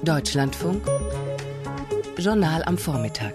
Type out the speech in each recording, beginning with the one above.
Deutschlandfunk Journal am Vormittag.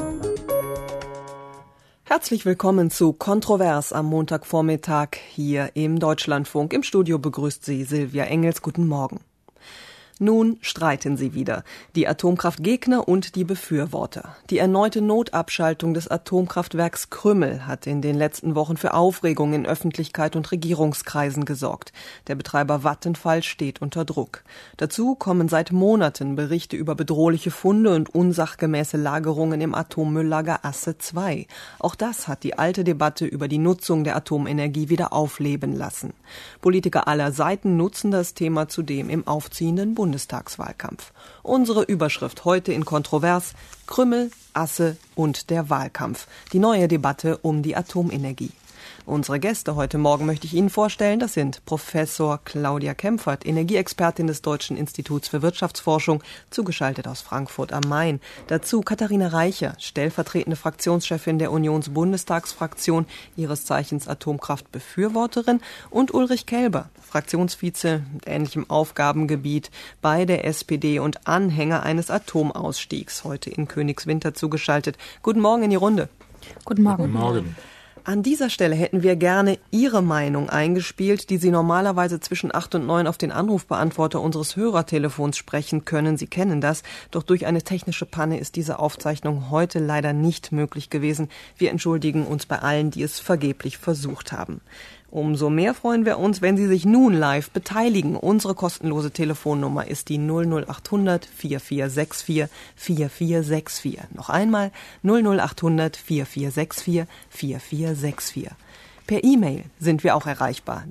Herzlich willkommen zu Kontrovers am Montagvormittag hier im Deutschlandfunk. Im Studio begrüßt Sie Silvia Engels. Guten Morgen. Nun streiten sie wieder, die Atomkraftgegner und die Befürworter. Die erneute Notabschaltung des Atomkraftwerks Krümmel hat in den letzten Wochen für Aufregung in Öffentlichkeit und Regierungskreisen gesorgt. Der Betreiber Vattenfall steht unter Druck. Dazu kommen seit Monaten Berichte über bedrohliche Funde und unsachgemäße Lagerungen im Atommülllager Asse II. Auch das hat die alte Debatte über die Nutzung der Atomenergie wieder aufleben lassen. Politiker aller Seiten nutzen das Thema zudem im aufziehenden Bundestagswahlkampf. Unsere Überschrift heute in Kontrovers: Krümmel, Asse und der Wahlkampf. Die neue Debatte um die Atomenergie. Unsere Gäste heute Morgen möchte ich Ihnen vorstellen. Das sind Professor Claudia Kempfert, Energieexpertin des Deutschen Instituts für Wirtschaftsforschung, zugeschaltet aus Frankfurt am Main. Dazu Katharina Reiche, stellvertretende Fraktionschefin der Unionsbundestagsfraktion, ihres Zeichens Atomkraftbefürworterin, und Ulrich Kelber, Fraktionsvize mit ähnlichem Aufgabengebiet bei der SPD und Anhänger eines Atomausstiegs, heute in Königswinter zugeschaltet. Guten Morgen in die Runde. Guten Morgen. Guten Morgen. An dieser Stelle hätten wir gerne Ihre Meinung eingespielt, die Sie normalerweise zwischen 8 und 9 auf den Anrufbeantworter unseres Hörertelefons sprechen können. Sie kennen das, doch durch eine technische Panne ist diese Aufzeichnung heute leider nicht möglich gewesen. Wir entschuldigen uns bei allen, die es vergeblich versucht haben. Umso mehr freuen wir uns, wenn Sie sich nun live beteiligen. Unsere kostenlose Telefonnummer ist die 00800 4464 4464. Noch einmal 00800 4464 4464. Per E-Mail sind wir auch erreichbar.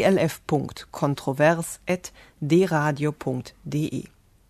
dlf.kontrovers@dradio.de.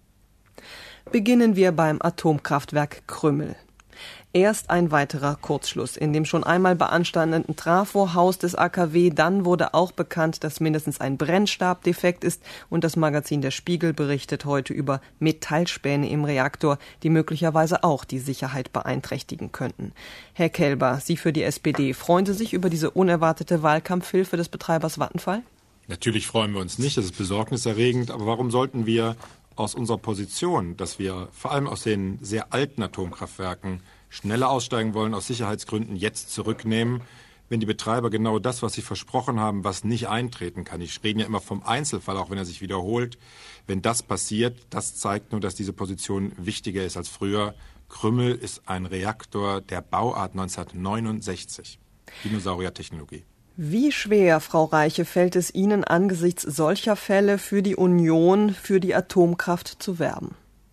Beginnen wir beim Atomkraftwerk Krümmel. Erst ein weiterer Kurzschluss in dem schon einmal beanstandeten Trafohaus des AKW. Dann wurde auch bekannt, dass mindestens ein Brennstab defekt ist. Und das Magazin Der Spiegel berichtet heute über Metallspäne im Reaktor, die möglicherweise auch die Sicherheit beeinträchtigen könnten. Herr Kelber, Sie für die SPD, freuen Sie sich über diese unerwartete Wahlkampfhilfe des Betreibers Vattenfall? Natürlich freuen wir uns nicht, das ist besorgniserregend. Aber warum sollten wir aus unserer Position, dass wir vor allem aus den sehr alten Atomkraftwerken schneller aussteigen wollen, aus Sicherheitsgründen jetzt zurücknehmen, wenn die Betreiber genau das, was sie versprochen haben, was nicht eintreten kann. Ich rede ja immer vom Einzelfall, auch wenn er sich wiederholt. Wenn das passiert, das zeigt nur, dass diese Position wichtiger ist als früher. Krümmel ist ein Reaktor der Bauart 1969. Dinosauriertechnologie. Wie schwer, Frau Reiche, fällt es Ihnen angesichts solcher Fälle für die Union, für die Atomkraft zu werben?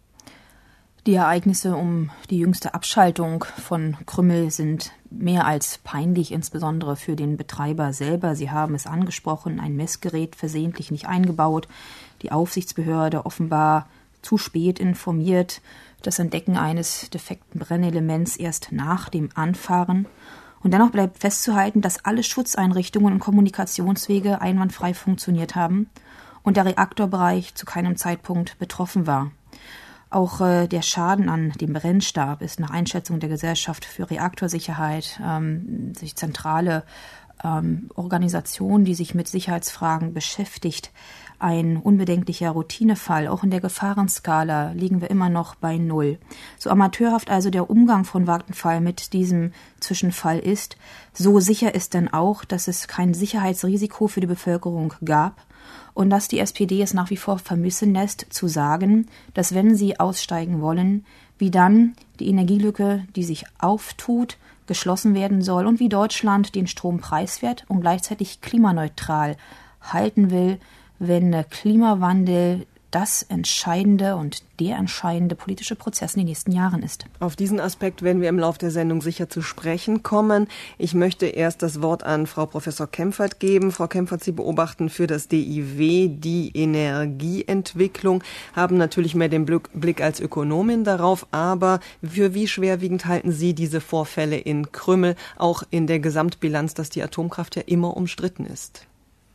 Die Ereignisse um die jüngste Abschaltung von Krümmel sind mehr als peinlich, insbesondere für den Betreiber selber. Sie haben es angesprochen, ein Messgerät versehentlich nicht eingebaut, die Aufsichtsbehörde offenbar zu spät informiert, das Entdecken eines defekten Brennelements erst nach dem Anfahren. Und dennoch bleibt festzuhalten, dass alle Schutzeinrichtungen und Kommunikationswege einwandfrei funktioniert haben und der Reaktorbereich zu keinem Zeitpunkt betroffen war. Auch der Schaden an dem Brennstab ist nach Einschätzung der Gesellschaft für Reaktorsicherheit, sich zentrale Organisation, die sich mit Sicherheitsfragen beschäftigt, ein unbedenklicher Routinefall. Auch in der Gefahrenskala liegen wir immer noch bei 0. So amateurhaft also der Umgang von Vattenfall mit diesem Zwischenfall ist, so sicher ist denn auch, dass es kein Sicherheitsrisiko für die Bevölkerung gab und dass die SPD es nach wie vor vermissen lässt, zu sagen, dass wenn sie aussteigen wollen, wie dann die Energielücke, die sich auftut, geschlossen werden soll und wie Deutschland den Strom preiswert und gleichzeitig klimaneutral halten will, wenn Klimawandel das entscheidende und der entscheidende politische Prozess in den nächsten Jahren ist. Auf diesen Aspekt werden wir im Laufe der Sendung sicher zu sprechen kommen. Ich möchte erst das Wort an Frau Professor Kempfert geben. Frau Kempfert, Sie beobachten für das DIW die Energieentwicklung, haben natürlich mehr den Blick als Ökonomin darauf, aber für wie schwerwiegend halten Sie diese Vorfälle in Krümmel, auch in der Gesamtbilanz, dass die Atomkraft ja immer umstritten ist?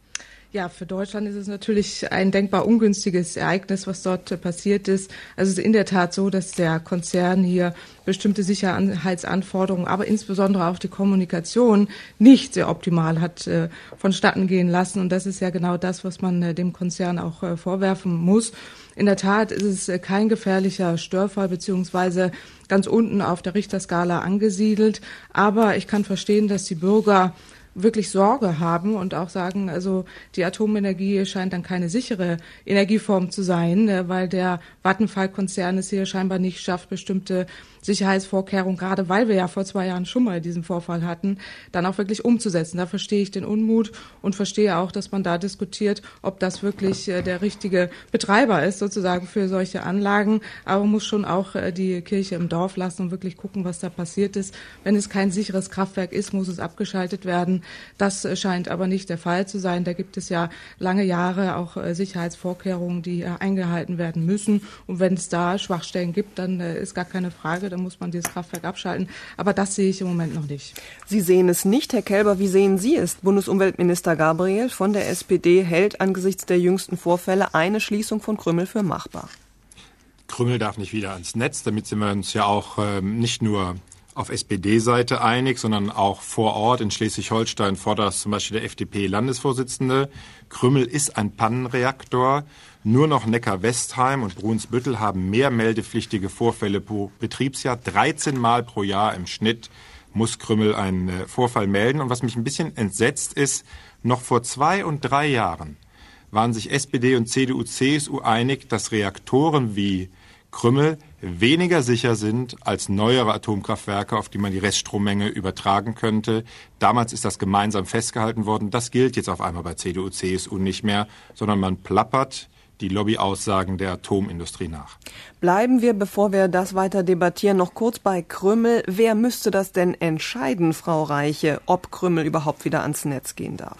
Ja, für Deutschland ist es natürlich ein denkbar ungünstiges Ereignis, was dort passiert ist. Also es ist in der Tat so, dass der Konzern hier bestimmte Sicherheitsanforderungen, aber insbesondere auch die Kommunikation nicht sehr optimal hat vonstatten gehen lassen. Und das ist ja genau das, was man dem Konzern auch vorwerfen muss. In der Tat ist es kein gefährlicher Störfall, beziehungsweise ganz unten auf der Richterskala angesiedelt. Aber ich kann verstehen, dass die Bürger wirklich Sorge haben und auch sagen, also die Atomenergie scheint dann keine sichere Energieform zu sein, weil der Vattenfall-Konzern es hier scheinbar nicht schafft, bestimmte Sicherheitsvorkehrungen, gerade weil wir ja vor 2 Jahren schon mal diesen Vorfall hatten, dann auch wirklich umzusetzen. Da verstehe ich den Unmut und verstehe auch, dass man da diskutiert, ob das wirklich der richtige Betreiber ist, sozusagen für solche Anlagen. Aber man muss schon auch die Kirche im Dorf lassen und wirklich gucken, was da passiert ist. Wenn es kein sicheres Kraftwerk ist, muss es abgeschaltet werden. Das scheint aber nicht der Fall zu sein. Da gibt es ja lange Jahre auch Sicherheitsvorkehrungen, die eingehalten werden müssen. Und wenn es da Schwachstellen gibt, dann ist gar keine Frage, dann muss man dieses Kraftwerk abschalten. Aber das sehe ich im Moment noch nicht. Sie sehen es nicht, Herr Kelber. Wie sehen Sie es? Bundesumweltminister Gabriel von der SPD hält angesichts der jüngsten Vorfälle eine Schließung von Krümmel für machbar. Krümmel darf nicht wieder ans Netz. Damit sind wir uns ja auch nicht nur auf SPD-Seite einig, sondern auch vor Ort in Schleswig-Holstein fordert das zum Beispiel der FDP-Landesvorsitzende. Krümmel ist ein Pannenreaktor. Nur noch Neckar-Westheim und Brunsbüttel haben mehr meldepflichtige Vorfälle pro Betriebsjahr. 13 Mal pro Jahr im Schnitt muss Krümmel einen Vorfall melden. Und was mich ein bisschen entsetzt ist, noch vor 2 und 3 Jahren waren sich SPD und CDU, CSU einig, dass Reaktoren wie Krümmel weniger sicher sind als neuere Atomkraftwerke, auf die man die Reststrommenge übertragen könnte. Damals ist das gemeinsam festgehalten worden. Das gilt jetzt auf einmal bei CDU, CSU nicht mehr, sondern man plappert die Lobbyaussagen der Atomindustrie nach. Bleiben wir, bevor wir das weiter debattieren, noch kurz bei Krümmel. Wer müsste das denn entscheiden, Frau Reiche, ob Krümmel überhaupt wieder ans Netz gehen darf?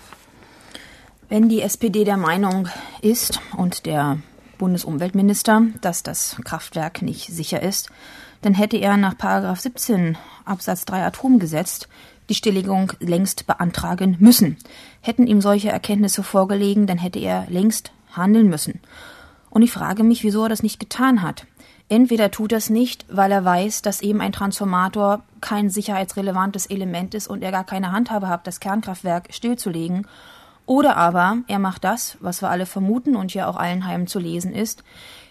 Wenn die SPD der Meinung ist und der Bundesumweltminister, dass das Kraftwerk nicht sicher ist, dann hätte er nach § 17 Absatz 3 Atomgesetz die Stilllegung längst beantragen müssen. Hätten ihm solche Erkenntnisse vorgelegen, dann hätte er längst handeln müssen. Und ich frage mich, wieso er das nicht getan hat. Entweder tut er es nicht, weil er weiß, dass eben ein Transformator kein sicherheitsrelevantes Element ist und er gar keine Handhabe hat, das Kernkraftwerk stillzulegen. Oder aber er macht das, was wir alle vermuten und ja auch allen Heimen zu lesen ist.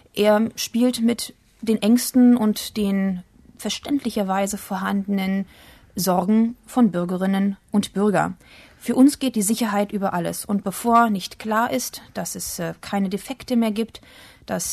Er spielt mit den Ängsten und den verständlicherweise vorhandenen Sorgen von Bürgerinnen und Bürgern. Für uns geht die Sicherheit über alles. Und bevor nicht klar ist, dass es keine Defekte mehr gibt, dass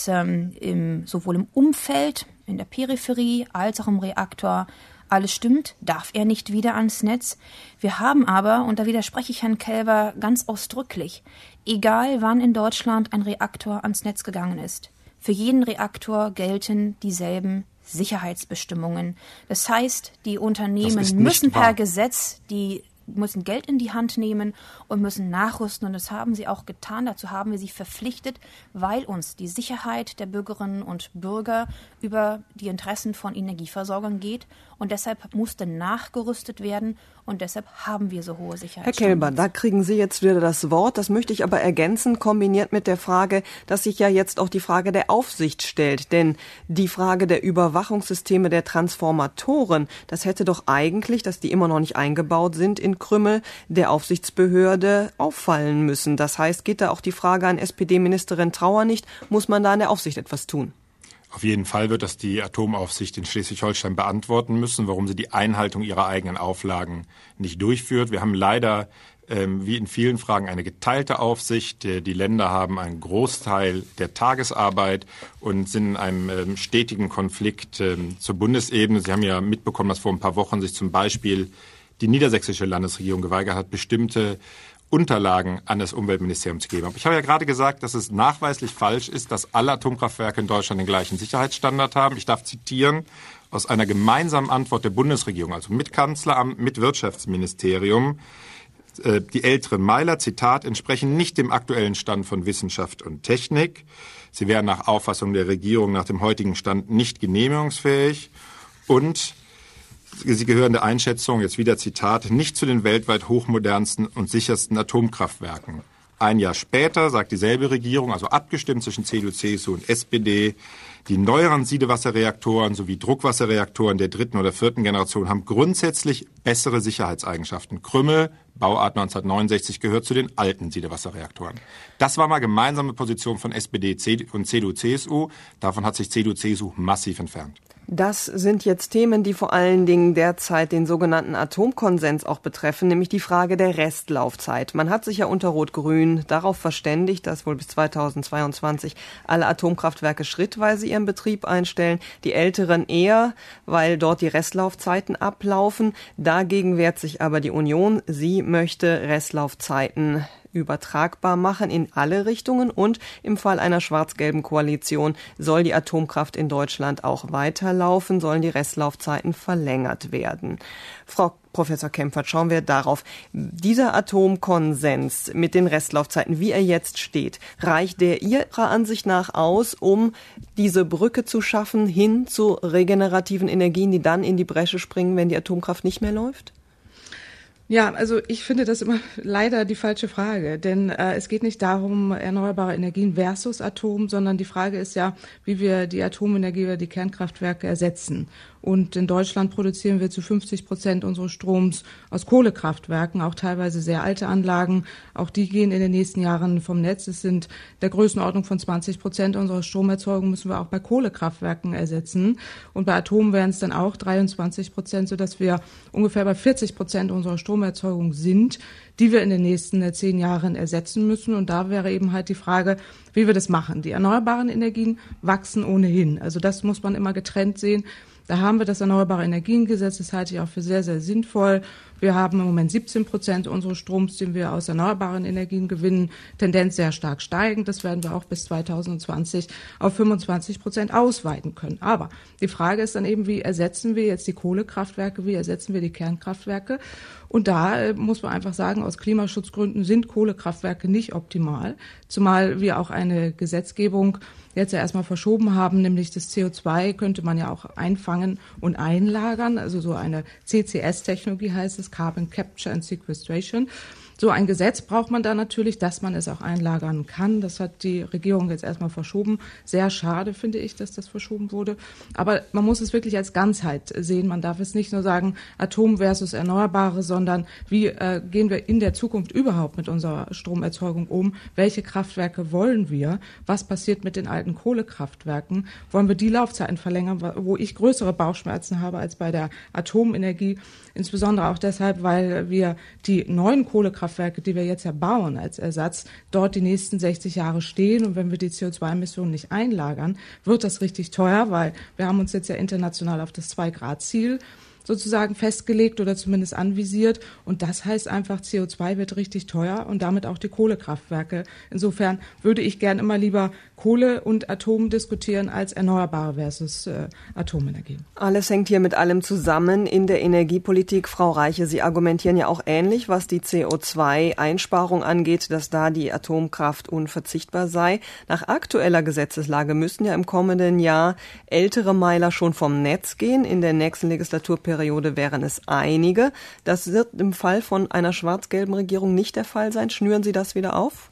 sowohl im Umfeld, in der Peripherie als auch im Reaktor alles stimmt, darf er nicht wieder ans Netz. Wir haben aber, und da widerspreche ich Herrn Kelber ganz ausdrücklich, egal wann in Deutschland ein Reaktor ans Netz gegangen ist, für jeden Reaktor gelten dieselben Sicherheitsbestimmungen. Das heißt, die Unternehmen müssen per Gesetz müssen Geld in die Hand nehmen und müssen nachrüsten. Und das haben sie auch getan. Dazu haben wir sie verpflichtet, weil uns die Sicherheit der Bürgerinnen und Bürger über die Interessen von Energieversorgern geht. Und deshalb musste nachgerüstet werden. Und deshalb haben wir so hohe Sicherheitsstandards. Herr Kelber, da kriegen Sie jetzt wieder das Wort. Das möchte ich aber ergänzen, kombiniert mit der Frage, dass sich ja jetzt auch die Frage der Aufsicht stellt. Denn die Frage der Überwachungssysteme der Transformatoren, das hätte doch eigentlich, dass die immer noch nicht eingebaut sind in Krümmel, der Aufsichtsbehörde auffallen müssen. Das heißt, geht da auch die Frage an SPD-Ministerin Trauer nicht, muss man da in der Aufsicht etwas tun? Auf jeden Fall wird das die Atomaufsicht in Schleswig-Holstein beantworten müssen, warum sie die Einhaltung ihrer eigenen Auflagen nicht durchführt. Wir haben leider, wie in vielen Fragen, eine geteilte Aufsicht. Die Länder haben einen Großteil der Tagesarbeit und sind in einem stetigen Konflikt zur Bundesebene. Sie haben ja mitbekommen, dass vor ein paar Wochen sich zum Beispiel die niedersächsische Landesregierung geweigert hat, bestimmte Unterlagen an das Umweltministerium zu geben. Aber ich habe ja gerade gesagt, dass es nachweislich falsch ist, dass alle Atomkraftwerke in Deutschland den gleichen Sicherheitsstandard haben. Ich darf zitieren aus einer gemeinsamen Antwort der Bundesregierung, also mit Kanzleramt, mit Wirtschaftsministerium. Die älteren Meiler, Zitat, entsprechen nicht dem aktuellen Stand von Wissenschaft und Technik. Sie wären nach Auffassung der Regierung nach dem heutigen Stand nicht genehmigungsfähig und sie gehören der Einschätzung, jetzt wieder Zitat, nicht zu den weltweit hochmodernsten und sichersten Atomkraftwerken. Ein Jahr später sagt dieselbe Regierung, also abgestimmt zwischen CDU, CSU und SPD, die neueren Siedewasserreaktoren sowie Druckwasserreaktoren der 3. oder 4. Generation haben grundsätzlich bessere Sicherheitseigenschaften. Krümmel, Bauart 1969, gehört zu den alten Siedewasserreaktoren. Das war mal gemeinsame Position von SPD und CDU, CSU. Davon hat sich CDU, CSU massiv entfernt. Das sind jetzt Themen, die vor allen Dingen derzeit den sogenannten Atomkonsens auch betreffen, nämlich die Frage der Restlaufzeit. Man hat sich ja unter Rot-Grün darauf verständigt, dass wohl bis 2022 alle Atomkraftwerke schrittweise ihren Betrieb einstellen, die älteren eher, weil dort die Restlaufzeiten ablaufen. Dagegen wehrt sich aber die Union. Sie möchte Restlaufzeiten übertragbar machen in alle Richtungen und im Fall einer schwarz-gelben Koalition soll die Atomkraft in Deutschland auch weiterlaufen, sollen die Restlaufzeiten verlängert werden. Frau Professor Kempfert, schauen wir darauf. Dieser Atomkonsens mit den Restlaufzeiten, wie er jetzt steht, reicht der Ihrer Ansicht nach aus, um diese Brücke zu schaffen hin zu regenerativen Energien, die dann in die Bresche springen, wenn die Atomkraft nicht mehr läuft? Ja, also ich finde das immer leider die falsche Frage, denn es geht nicht darum, erneuerbare Energien versus Atom, sondern die Frage ist ja, wie wir die Atomenergie oder die Kernkraftwerke ersetzen. Und in Deutschland produzieren wir zu 50% unseres Stroms aus Kohlekraftwerken, auch teilweise sehr alte Anlagen. Auch die gehen in den nächsten Jahren vom Netz. Es sind der Größenordnung von 20% unserer Stromerzeugung müssen wir auch bei Kohlekraftwerken ersetzen. Und bei Atom wären es dann auch 23%, sodass wir ungefähr bei 40% unserer Stromerzeugung sind, die wir in den nächsten 10 Jahren ersetzen müssen. Und da wäre eben halt die Frage, wie wir das machen. Die erneuerbaren Energien wachsen ohnehin. Also das muss man immer getrennt sehen. Da haben wir das Erneuerbare Energiengesetz, das halte ich auch für sehr, sehr sinnvoll. Wir haben im Moment 17% unseres Stroms, den wir aus erneuerbaren Energien gewinnen, Tendenz sehr stark steigend. Das werden wir auch bis 2020 auf 25% ausweiten können. Aber die Frage ist dann eben, wie ersetzen wir jetzt die Kohlekraftwerke, wie ersetzen wir die Kernkraftwerke? Und da muss man einfach sagen, aus Klimaschutzgründen sind Kohlekraftwerke nicht optimal, zumal wir auch eine Gesetzgebung jetzt ja erstmal verschoben haben, nämlich das CO2 könnte man ja auch einfangen und einlagern, also so eine CCS-Technologie heißt es, Carbon Capture and Sequestration. So ein Gesetz braucht man da natürlich, dass man es auch einlagern kann. Das hat die Regierung jetzt erstmal verschoben. Sehr schade finde ich, dass das verschoben wurde. Aber man muss es wirklich als Ganzheit sehen. Man darf es nicht nur sagen, Atom versus Erneuerbare, sondern wie gehen wir in der Zukunft überhaupt mit unserer Stromerzeugung um? Welche Kraftwerke wollen wir? Was passiert mit den alten Kohlekraftwerken? Wollen wir die Laufzeiten verlängern, wo ich größere Bauchschmerzen habe als bei der Atomenergie? Insbesondere auch deshalb, weil wir die neuen Kohlekraftwerke, die wir jetzt ja bauen als Ersatz, dort die nächsten 60 Jahre stehen. Und wenn wir die CO2-Emissionen nicht einlagern, wird das richtig teuer, weil wir haben uns jetzt ja international auf das 2-Grad-Ziel sozusagen festgelegt oder zumindest anvisiert. Und das heißt einfach, CO2 wird richtig teuer und damit auch die Kohlekraftwerke. Insofern würde ich gern immer lieber Kohle und Atom diskutieren als Erneuerbare versus Atomenergie. Alles hängt hier mit allem zusammen in der Energiepolitik. Frau Reiche, Sie argumentieren ja auch ähnlich, was die CO2-Einsparung angeht, dass da die Atomkraft unverzichtbar sei. Nach aktueller Gesetzeslage müssten ja im kommenden Jahr ältere Meiler schon vom Netz gehen. In der nächsten Legislaturperiode wären es einige. Das wird im Fall von einer schwarz-gelben Regierung nicht der Fall sein. Schnüren Sie das wieder auf?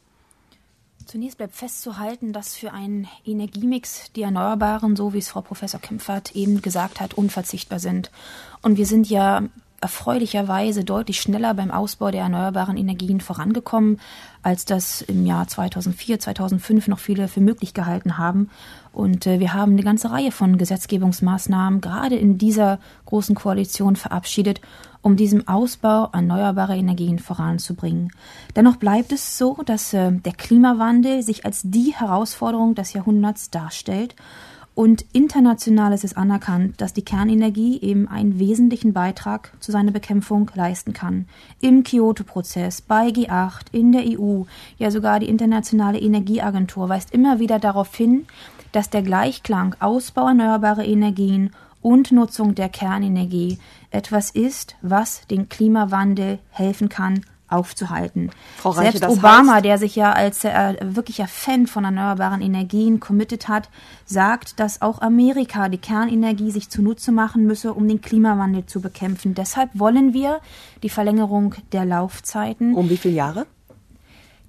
Zunächst bleibt festzuhalten, dass für einen Energiemix die Erneuerbaren, so wie es Frau Professor Kempfert eben gesagt hat, unverzichtbar sind. Und wir sind ja erfreulicherweise deutlich schneller beim Ausbau der erneuerbaren Energien vorangekommen, als das im Jahr 2004, 2005 noch viele für möglich gehalten haben. Und wir haben eine ganze Reihe von Gesetzgebungsmaßnahmen gerade in dieser großen Koalition verabschiedet, um diesen Ausbau erneuerbarer Energien voranzubringen. Dennoch bleibt es so, dass der Klimawandel sich als die Herausforderung des Jahrhunderts darstellt. Und international ist es anerkannt, dass die Kernenergie eben einen wesentlichen Beitrag zu seiner Bekämpfung leisten kann. Im Kyoto-Prozess, bei G8, in der EU, ja sogar die Internationale Energieagentur weist immer wieder darauf hin, dass der Gleichklang Ausbau erneuerbarer Energien und Nutzung der Kernenergie etwas ist, was den Klimawandel helfen kann, aufzuhalten. Frau Reiche, selbst Obama, der sich ja als wirklicher Fan von erneuerbaren Energien committed hat, sagt, dass auch Amerika die Kernenergie sich zunutze machen müsse, um den Klimawandel zu bekämpfen. Deshalb wollen wir die Verlängerung der Laufzeiten. Um wie viele Jahre?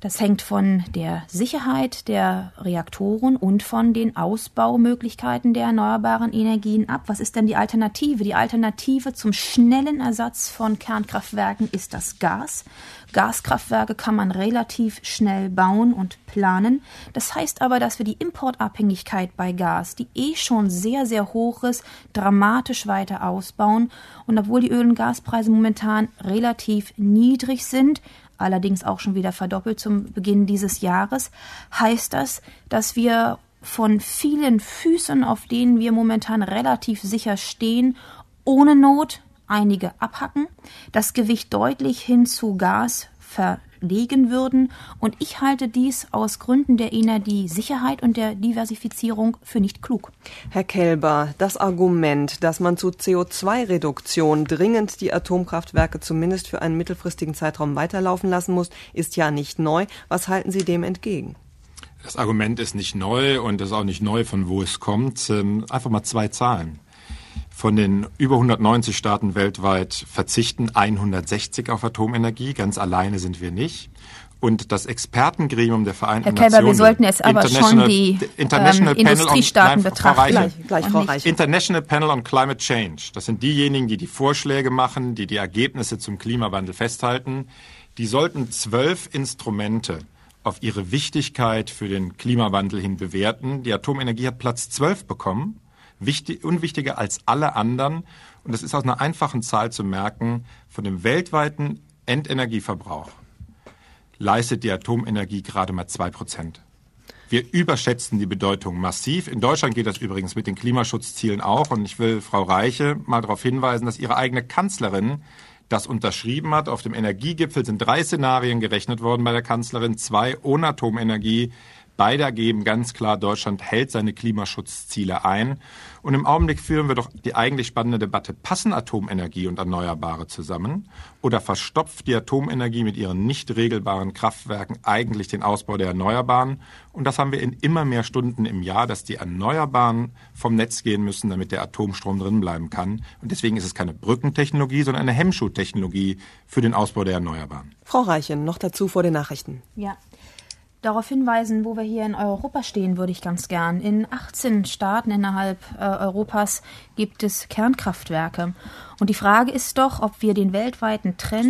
Das hängt von der Sicherheit der Reaktoren und von den Ausbaumöglichkeiten der erneuerbaren Energien ab. Was ist denn die Alternative? Die Alternative zum schnellen Ersatz von Kernkraftwerken ist das Gas. Gaskraftwerke kann man relativ schnell bauen und planen. Das heißt aber, dass wir die Importabhängigkeit bei Gas, die schon sehr, sehr hoch ist, dramatisch weiter ausbauen. Und obwohl die Öl- und Gaspreise momentan relativ niedrig sind, allerdings auch schon wieder verdoppelt zum Beginn dieses Jahres, heißt das, dass wir von vielen Füßen, auf denen wir momentan relativ sicher stehen, ohne Not einige abhacken, das Gewicht deutlich hin zu Gas verlegen würden. Und ich halte dies aus Gründen der Energiesicherheit und der Diversifizierung für nicht klug. Herr Kelber, das Argument, dass man zu CO2-Reduktion dringend die Atomkraftwerke zumindest für einen mittelfristigen Zeitraum weiterlaufen lassen muss, ist ja nicht neu. Was halten Sie dem entgegen? Das Argument ist nicht neu und es ist auch nicht neu, von wo es kommt. Einfach mal 2 Zahlen. Von den über 190 Staaten weltweit verzichten 160 auf Atomenergie. Ganz alleine sind wir nicht. Und das Expertengremium der Vereinten Nationen... Herr Kelber, wir sollten jetzt aber schon die Industriestaaten betrachten. Gleich, Frau Reiche. International Panel on Climate Change. Das sind diejenigen, die die Vorschläge machen, die die Ergebnisse zum Klimawandel festhalten. Die sollten 12 Instrumente auf ihre Wichtigkeit für den Klimawandel hin bewerten. Die Atomenergie hat Platz 12 bekommen. Unwichtiger als alle anderen. Und das ist aus einer einfachen Zahl zu merken. Von dem weltweiten Endenergieverbrauch leistet die Atomenergie gerade mal 2%. Wir überschätzen die Bedeutung massiv. In Deutschland geht das übrigens mit den Klimaschutzzielen auch. Und ich will Frau Reiche mal darauf hinweisen, dass ihre eigene Kanzlerin das unterschrieben hat. Auf dem Energiegipfel sind 3 Szenarien gerechnet worden bei der Kanzlerin, 2 ohne Atomenergie. Beide ergeben ganz klar, Deutschland hält seine Klimaschutzziele ein. Und im Augenblick führen wir doch die eigentlich spannende Debatte, passen Atomenergie und Erneuerbare zusammen? Oder verstopft die Atomenergie mit ihren nicht regelbaren Kraftwerken eigentlich den Ausbau der Erneuerbaren? Und das haben wir in immer mehr Stunden im Jahr, dass die Erneuerbaren vom Netz gehen müssen, damit der Atomstrom drin bleiben kann. Und deswegen ist es keine Brückentechnologie, sondern eine Hemmschuhtechnologie für den Ausbau der Erneuerbaren. Frau Reiche, noch dazu vor den Nachrichten. Ja. Darauf hinweisen, wo wir hier in Europa stehen, würde ich ganz gern. In 18 Staaten innerhalb Europas gibt es Kernkraftwerke. Und die Frage ist doch, ob wir den weltweiten Trend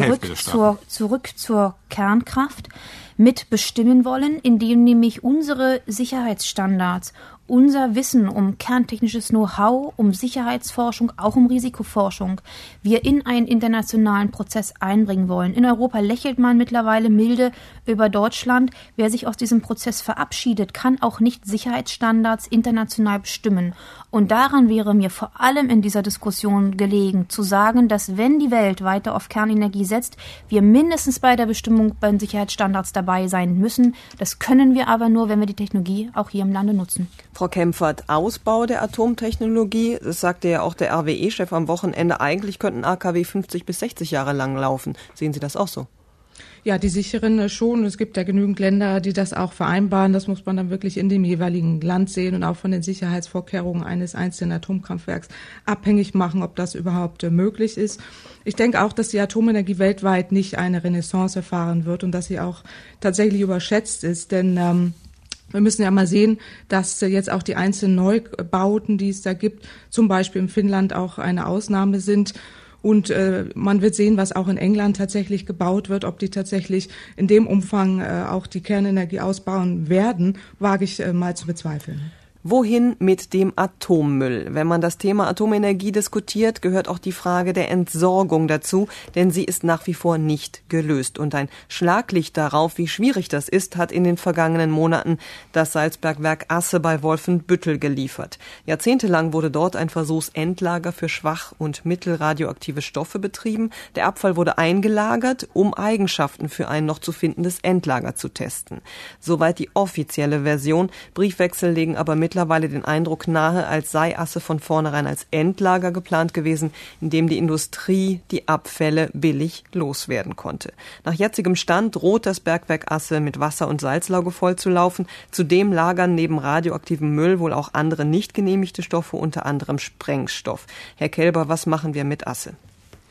zurück zur Kernkraft mitbestimmen wollen, indem nämlich unsere Sicherheitsstandards, unser Wissen um kerntechnisches Know-how, um Sicherheitsforschung, auch um Risikoforschung, wir in einen internationalen Prozess einbringen wollen. In Europa lächelt man mittlerweile milde über Deutschland. Wer sich aus diesem Prozess verabschiedet, kann auch nicht Sicherheitsstandards international bestimmen. Und daran wäre mir vor allem in dieser Diskussion gelegen, zu sagen, dass wenn die Welt weiter auf Kernenergie setzt, wir mindestens bei der Bestimmung bei den Sicherheitsstandards dabei sein müssen. Das können wir aber nur, wenn wir die Technologie auch hier im Lande nutzen. Frau Kempfert, Ausbau der Atomtechnologie, das sagte ja auch der RWE-Chef am Wochenende, eigentlich könnten AKW 50 bis 60 Jahre lang laufen. Sehen Sie das auch so? Ja, die sicheren schon. Es gibt ja genügend Länder, die das auch vereinbaren. Das muss man dann wirklich in dem jeweiligen Land sehen und auch von den Sicherheitsvorkehrungen eines einzelnen Atomkraftwerks abhängig machen, ob das überhaupt möglich ist. Ich denke auch, dass die Atomenergie weltweit nicht eine Renaissance erfahren wird und dass sie auch tatsächlich überschätzt ist, denn wir müssen ja mal sehen, dass jetzt auch die einzelnen Neubauten, die es da gibt, zum Beispiel in Finnland auch eine Ausnahme sind. Und man wird sehen, was auch in England tatsächlich gebaut wird. Ob die tatsächlich in dem Umfang auch die Kernenergie ausbauen werden, wage ich mal zu bezweifeln. Wohin mit dem Atommüll? Wenn man das Thema Atomenergie diskutiert, gehört auch die Frage der Entsorgung dazu, denn sie ist nach wie vor nicht gelöst. Und ein Schlaglicht darauf, wie schwierig das ist, hat in den vergangenen Monaten das Salzbergwerk Asse bei Wolfenbüttel geliefert. Jahrzehntelang wurde dort ein Versuchsendlager für schwach- und mittelradioaktive Stoffe betrieben. Der Abfall wurde eingelagert, um Eigenschaften für ein noch zu findendes Endlager zu testen. Soweit die offizielle Version. Briefwechsel legen aber mittlerweile den Eindruck nahe, als sei Asse von vornherein als Endlager geplant gewesen, in dem die Industrie die Abfälle billig loswerden konnte. Nach jetzigem Stand droht das Bergwerk Asse mit Wasser- und Salzlauge vollzulaufen. Zudem lagern neben radioaktivem Müll wohl auch andere nicht genehmigte Stoffe, unter anderem Sprengstoff. Herr Kelber, was machen wir mit Asse?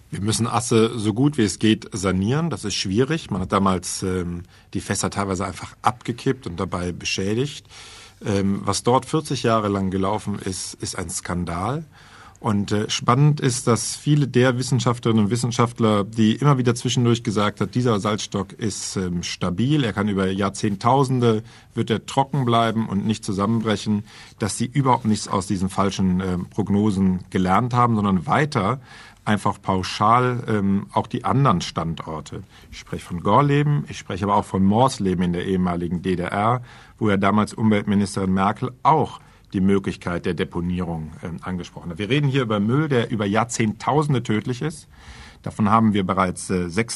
Wir müssen Asse so gut wie es geht sanieren. Das ist schwierig. Man hat damals die Fässer teilweise einfach abgekippt und dabei beschädigt. Was dort 40 Jahre lang gelaufen ist, ist ein Skandal. Und spannend ist, dass viele der Wissenschaftlerinnen und Wissenschaftler, die immer wieder zwischendurch gesagt hat, dieser Salzstock ist stabil, er kann über Jahrzehntausende, wird er trocken bleiben und nicht zusammenbrechen, dass sie überhaupt nichts aus diesen falschen Prognosen gelernt haben, sondern weiter einfach pauschal auch die anderen Standorte. Ich spreche von Gorleben, ich spreche aber auch von Morsleben in der ehemaligen DDR, wo ja damals Umweltministerin Merkel auch die Möglichkeit der Deponierung angesprochen hat. Wir reden hier über Müll, der über Jahrzehntausende tödlich ist. Davon haben wir bereits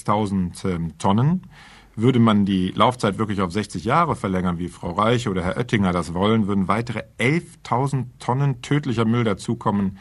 6.000 Tonnen. Würde man die Laufzeit wirklich auf 60 Jahre verlängern, wie Frau Reiche oder Herr Oettinger das wollen, würden weitere 11.000 Tonnen tödlicher Müll dazukommen.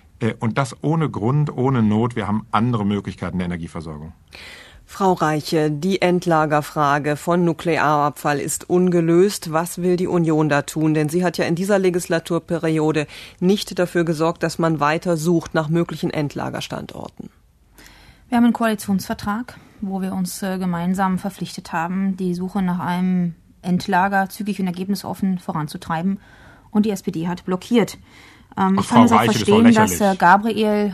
Und das ohne Grund, ohne Not. Wir haben andere Möglichkeiten der Energieversorgung. Frau Reiche, die Endlagerfrage von Nuklearabfall ist ungelöst. Was will die Union da tun? Denn sie hat ja in dieser Legislaturperiode nicht dafür gesorgt, dass man weiter sucht nach möglichen Endlagerstandorten. Wir haben einen Koalitionsvertrag, wo wir uns gemeinsam verpflichtet haben, die Suche nach einem Endlager zügig und ergebnisoffen voranzutreiben. Und die SPD hat blockiert. Ich kann es auch verstehen, dass Gabriel,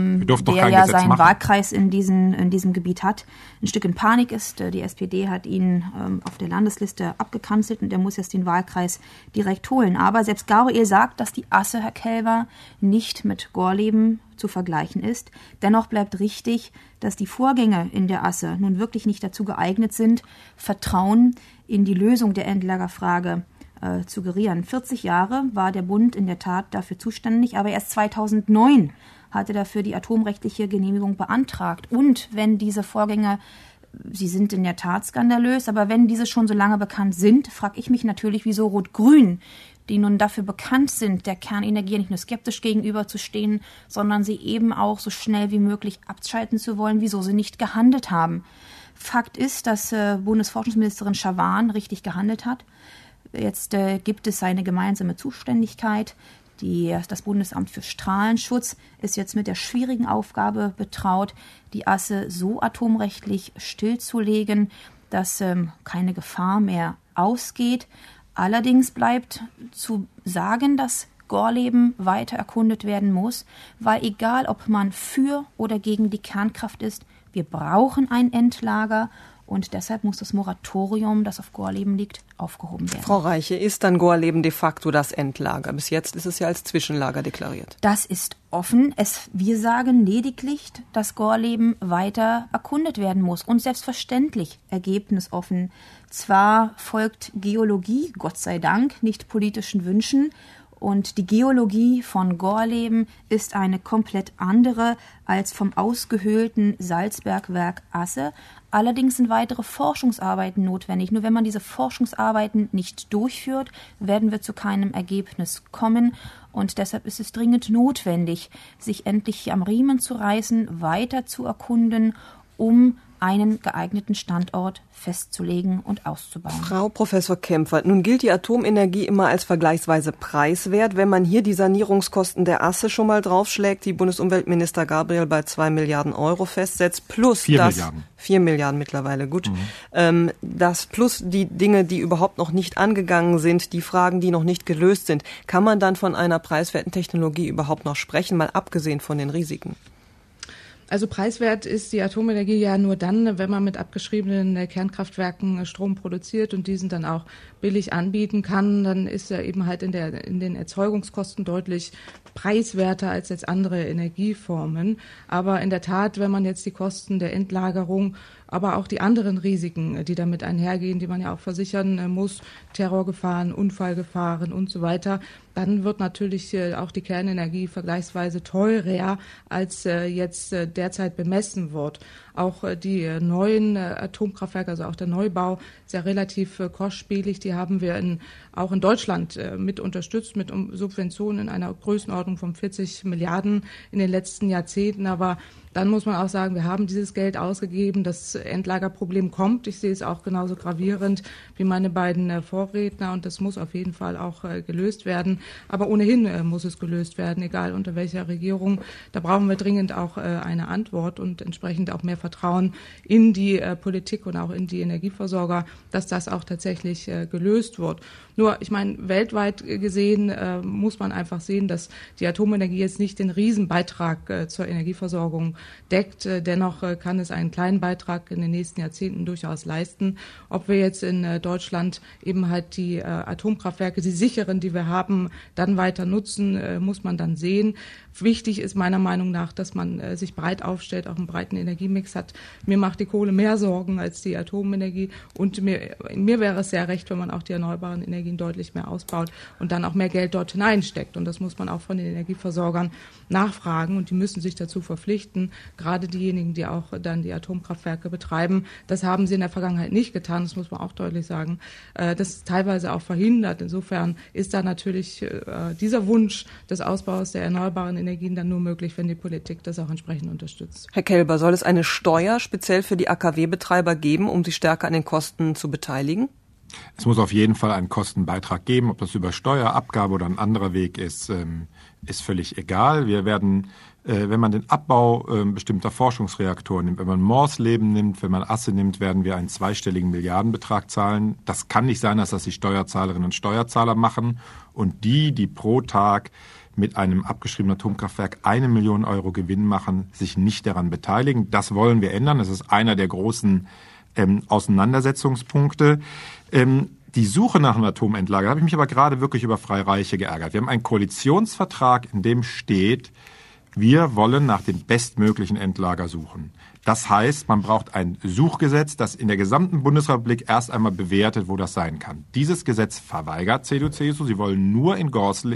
der ja seinen Wahlkreis in diesem Gebiet hat, ein Stück in Panik ist. Die SPD hat ihn auf der Landesliste abgekanzelt und er muss jetzt den Wahlkreis direkt holen. Aber selbst Gabriel sagt, dass die Asse, Herr Kelver, nicht mit Gorleben zu vergleichen ist. Dennoch bleibt richtig, dass die Vorgänge in der Asse nun wirklich nicht dazu geeignet sind, Vertrauen in die Lösung der Endlagerfrage zu gerieren. 40 Jahre war der Bund in der Tat dafür zuständig, aber erst 2009 hatte dafür die atomrechtliche Genehmigung beantragt. Und wenn diese Vorgänge, sie sind in der Tat skandalös, aber wenn diese schon so lange bekannt sind, frage ich mich natürlich, wieso Rot-Grün, die nun dafür bekannt sind, der Kernenergie nicht nur skeptisch gegenüberzustehen, sondern sie eben auch so schnell wie möglich abschalten zu wollen, wieso sie nicht gehandelt haben. Fakt ist, dass Bundesforschungsministerin Schawan richtig gehandelt hat. Jetzt gibt es eine gemeinsame Zuständigkeit. Das Bundesamt für Strahlenschutz ist jetzt mit der schwierigen Aufgabe betraut, die Asse so atomrechtlich stillzulegen, dass keine Gefahr mehr ausgeht. Allerdings bleibt zu sagen, dass Gorleben weiter erkundet werden muss, weil egal, ob man für oder gegen die Kernkraft ist, wir brauchen ein Endlager. Und deshalb muss das Moratorium, das auf Gorleben liegt, aufgehoben werden. Frau Reiche, ist dann Gorleben de facto das Endlager? Bis jetzt ist es ja als Zwischenlager deklariert. Das ist offen. Wir sagen lediglich, dass Gorleben weiter erkundet werden muss. Und selbstverständlich ergebnisoffen. Zwar folgt Geologie, Gott sei Dank, nicht politischen Wünschen. Und die Geologie von Gorleben ist eine komplett andere als vom ausgehöhlten Salzbergwerk Asse. Allerdings sind weitere Forschungsarbeiten notwendig. Nur wenn man diese Forschungsarbeiten nicht durchführt, werden wir zu keinem Ergebnis kommen. Und deshalb ist es dringend notwendig, sich endlich am Riemen zu reißen, weiter zu erkunden, um einen geeigneten Standort festzulegen und auszubauen. Frau Professor Kempfert, nun gilt die Atomenergie immer als vergleichsweise preiswert. Wenn man hier die Sanierungskosten der Asse schon mal draufschlägt, die Bundesumweltminister Gabriel bei 2 Milliarden Euro festsetzt, plus 4 Milliarden mittlerweile, gut. Das plus die Dinge, die überhaupt noch nicht angegangen sind, die Fragen, die noch nicht gelöst sind, kann man dann von einer preiswerten Technologie überhaupt noch sprechen, mal abgesehen von den Risiken? Also preiswert ist die Atomenergie ja nur dann, wenn man mit abgeschriebenen Kernkraftwerken Strom produziert und diesen dann auch billig anbieten kann. Dann ist er eben halt in den Erzeugungskosten deutlich preiswerter als jetzt andere Energieformen. Aber in der Tat, wenn man jetzt die Kosten der Endlagerung, aber auch die anderen Risiken, die damit einhergehen, die man ja auch versichern muss, Terrorgefahren, Unfallgefahren und so weiter, dann wird natürlich auch die Kernenergie vergleichsweise teurer, als jetzt derzeit bemessen wird. Auch die neuen Atomkraftwerke, also auch der Neubau, ist ja relativ kostspielig. Die haben wir auch in Deutschland mit unterstützt, mit Subventionen in einer Größenordnung von 40 Milliarden in den letzten Jahrzehnten. Aber dann muss man auch sagen, wir haben dieses Geld ausgegeben. Das Endlagerproblem kommt. Ich sehe es auch genauso gravierend wie meine beiden Vorredner. Und das muss auf jeden Fall auch gelöst werden. Aber ohnehin muss es gelöst werden, egal unter welcher Regierung. Da brauchen wir dringend auch eine Antwort und entsprechend auch mehr Vertrauen in die Politik und auch in die Energieversorger, dass das auch tatsächlich gelöst wird. Nur, ich meine, weltweit gesehen muss man einfach sehen, dass die Atomenergie jetzt nicht den Riesenbeitrag zur Energieversorgung deckt. Dennoch kann es einen kleinen Beitrag in den nächsten Jahrzehnten durchaus leisten. Ob wir jetzt in Deutschland eben halt die Atomkraftwerke, die sicheren, die wir haben, dann weiter nutzen, muss man dann sehen. Wichtig ist meiner Meinung nach, dass man sich breit aufstellt, auch einen breiten Energiemix hat. Mir macht die Kohle mehr Sorgen als die Atomenergie und mir wäre es sehr recht, wenn man auch die erneuerbaren Energien deutlich mehr ausbaut und dann auch mehr Geld dort hineinsteckt. Und das muss man auch von den Energieversorgern nachfragen und die müssen sich dazu verpflichten, gerade diejenigen, die auch dann die Atomkraftwerke betreiben. Das haben sie in der Vergangenheit nicht getan, das muss man auch deutlich sagen. Das ist teilweise auch verhindert. Insofern ist da natürlich dieser Wunsch des Ausbaus der erneuerbaren Energien dann nur möglich, wenn die Politik das auch entsprechend unterstützt. Herr Kelber, soll es eine Steuer speziell für die AKW-Betreiber geben, um sie stärker an den Kosten zu beteiligen? Es muss auf jeden Fall einen Kostenbeitrag geben. Ob das über Steuerabgabe oder ein anderer Weg ist, ist völlig egal. Wir werden, wenn man den Abbau bestimmter Forschungsreaktoren nimmt, wenn man Morsleben nimmt, wenn man Asse nimmt, werden wir einen zweistelligen Milliardenbetrag zahlen. Das kann nicht sein, dass das die Steuerzahlerinnen und Steuerzahler machen und die pro Tag mit einem abgeschriebenen Atomkraftwerk 1 Million Euro Gewinn machen, sich nicht daran beteiligen. Das wollen wir ändern. Das ist einer der großen Auseinandersetzungspunkte. Die Suche nach einem Atomendlager, da habe ich mich aber gerade wirklich über Freireiche geärgert. Wir haben einen Koalitionsvertrag, in dem steht, wir wollen nach dem bestmöglichen Endlager suchen. Das heißt, man braucht ein Suchgesetz, das in der gesamten Bundesrepublik erst einmal bewertet, wo das sein kann. Dieses Gesetz verweigert CDU, CSU. Sie wollen nur in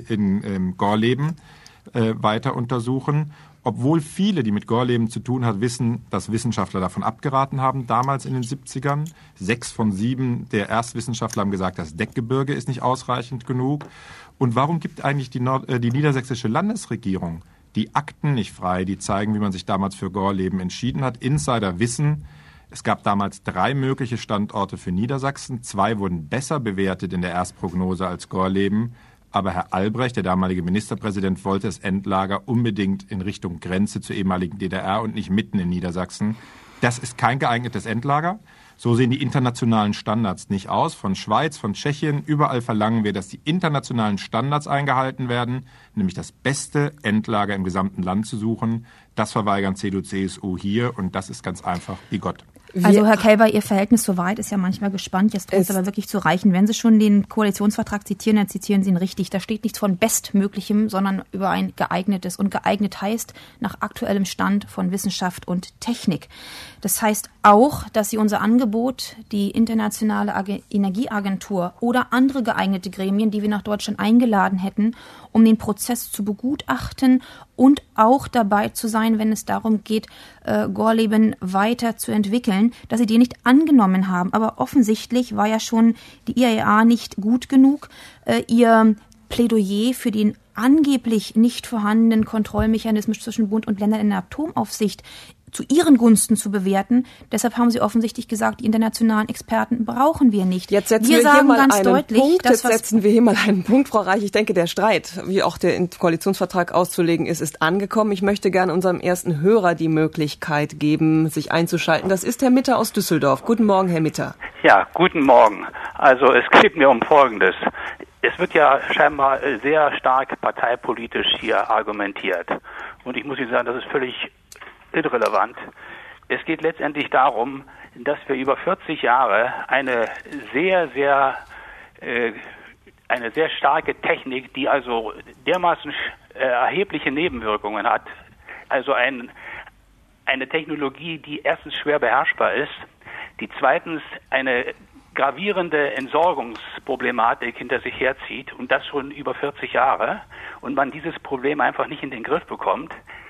Gorleben weiter untersuchen. Obwohl viele, die mit Gorleben zu tun haben, wissen, dass Wissenschaftler davon abgeraten haben, damals in den 70ern. 6 von 7 der Erstwissenschaftler haben gesagt, das Deckgebirge ist nicht ausreichend genug. Und warum gibt eigentlich die niedersächsische Landesregierung die Akten nicht frei, die zeigen, wie man sich damals für Gorleben entschieden hat? Insider wissen, es gab damals 3 mögliche Standorte für Niedersachsen. 2 wurden besser bewertet in der Erstprognose als Gorleben. Aber Herr Albrecht, der damalige Ministerpräsident, wollte das Endlager unbedingt in Richtung Grenze zur ehemaligen DDR und nicht mitten in Niedersachsen. Das ist kein geeignetes Endlager. So sehen die internationalen Standards nicht aus. Von Schweiz, von Tschechien, überall verlangen wir, dass die internationalen Standards eingehalten werden, nämlich das beste Endlager im gesamten Land zu suchen. Das verweigern CDU, CSU hier und das ist ganz einfach bigott. Also Herr Kelber, Ihr Verhältnis zur Wahrheit ist ja manchmal gespannt. Jetzt droht es aber wirklich zu reichen. Wenn Sie schon den Koalitionsvertrag zitieren, dann zitieren Sie ihn richtig. Da steht nichts von Bestmöglichem, sondern über ein geeignetes. Und geeignet heißt nach aktuellem Stand von Wissenschaft und Technik. Das heißt auch, dass Sie unser Angebot, die Internationale Energieagentur oder andere geeignete Gremien, die wir nach Deutschland eingeladen hätten, um den Prozess zu begutachten und auch dabei zu sein, wenn es darum geht, Gorleben weiter zu entwickeln, dass sie die nicht angenommen haben. Aber offensichtlich war ja schon die IAEA nicht gut genug. Ihr Plädoyer für den angeblich nicht vorhandenen Kontrollmechanismus zwischen Bund und Ländern in der Atomaufsicht zu ihren Gunsten zu bewerten. Deshalb haben sie offensichtlich gesagt, die internationalen Experten brauchen wir nicht. Jetzt setzen wir hier mal einen Punkt. Jetzt setzen wir hier mal einen Punkt, Frau Reich. Ich denke, der Streit, wie auch der Koalitionsvertrag auszulegen ist, ist angekommen. Ich möchte gerne unserem ersten Hörer die Möglichkeit geben, sich einzuschalten. Das ist Herr Mitter aus Düsseldorf. Guten Morgen, Herr Mitter. Ja, guten Morgen. Also es geht mir um Folgendes. Es wird ja scheinbar sehr stark parteipolitisch hier argumentiert. Und ich muss Ihnen sagen, das ist völlig irrelevant. Es geht letztendlich darum, dass wir über 40 Jahre eine sehr starke Technik, die also dermaßen erhebliche Nebenwirkungen hat, also eine Technologie, die erstens schwer beherrschbar ist, die zweitens eine gravierende Entsorgungsproblematik hinter sich herzieht und das schon über 40 Jahre und man dieses Problem einfach nicht in den Griff bekommt,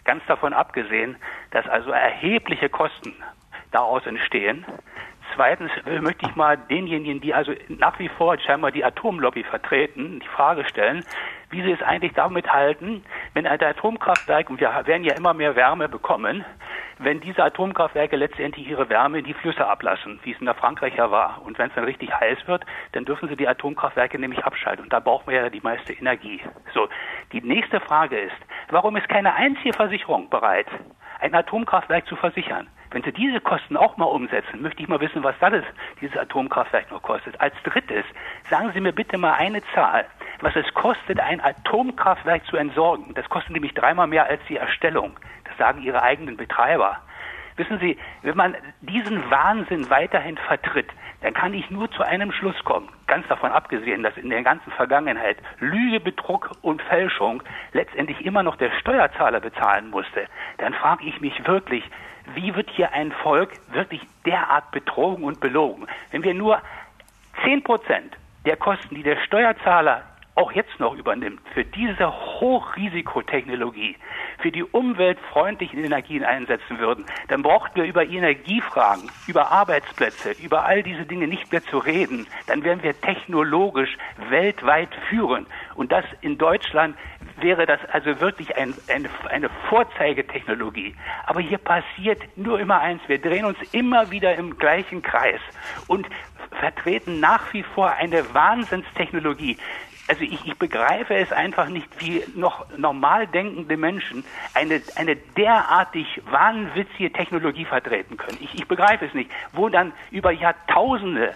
Ganz davon abgesehen, dass also erhebliche Kosten daraus entstehen. Zweitens möchte ich mal denjenigen, die also nach wie vor scheinbar die Atomlobby vertreten, die Frage stellen, wie sie es eigentlich damit halten, wenn ein Atomkraftwerk, und wir werden ja immer mehr Wärme bekommen, wenn diese Atomkraftwerke letztendlich ihre Wärme in die Flüsse ablassen, wie es in der Frankreich ja war. Und wenn es dann richtig heiß wird, dann dürfen sie die Atomkraftwerke nämlich abschalten. Und da brauchen wir ja die meiste Energie. So, die nächste Frage ist, warum ist keine einzige Versicherung bereit, ein Atomkraftwerk zu versichern? Wenn Sie diese Kosten auch mal umsetzen, möchte ich mal wissen, was dieses Atomkraftwerk noch kostet. Als drittes, sagen Sie mir bitte mal eine Zahl, was es kostet, ein Atomkraftwerk zu entsorgen. Das kostet nämlich 3-mal mehr als die Erstellung. Das sagen Ihre eigenen Betreiber. Wissen Sie, wenn man diesen Wahnsinn weiterhin vertritt, dann kann ich nur zu einem Schluss kommen. Ganz davon abgesehen, dass in der ganzen Vergangenheit Lüge, Betrug und Fälschung letztendlich immer noch der Steuerzahler bezahlen musste. Dann frage ich mich wirklich, wie wird hier ein Volk wirklich derart betrogen und belogen? Wenn wir nur 10% der Kosten, die der Steuerzahler auch jetzt noch übernimmt, für diese Hochrisikotechnologie, für die umweltfreundlichen Energien einsetzen würden, dann brauchten wir über Energiefragen, über Arbeitsplätze, über all diese Dinge nicht mehr zu reden. Dann wären wir technologisch weltweit führend. Und das in Deutschland wäre das also wirklich eine Vorzeigetechnologie. Aber hier passiert nur immer eins, wir drehen uns immer wieder im gleichen Kreis und vertreten nach wie vor eine Wahnsinnstechnologie. Also ich begreife es einfach nicht, wie noch normal denkende Menschen eine derartig wahnwitzige Technologie vertreten können. Ich begreife es nicht, wo dann über Jahrtausende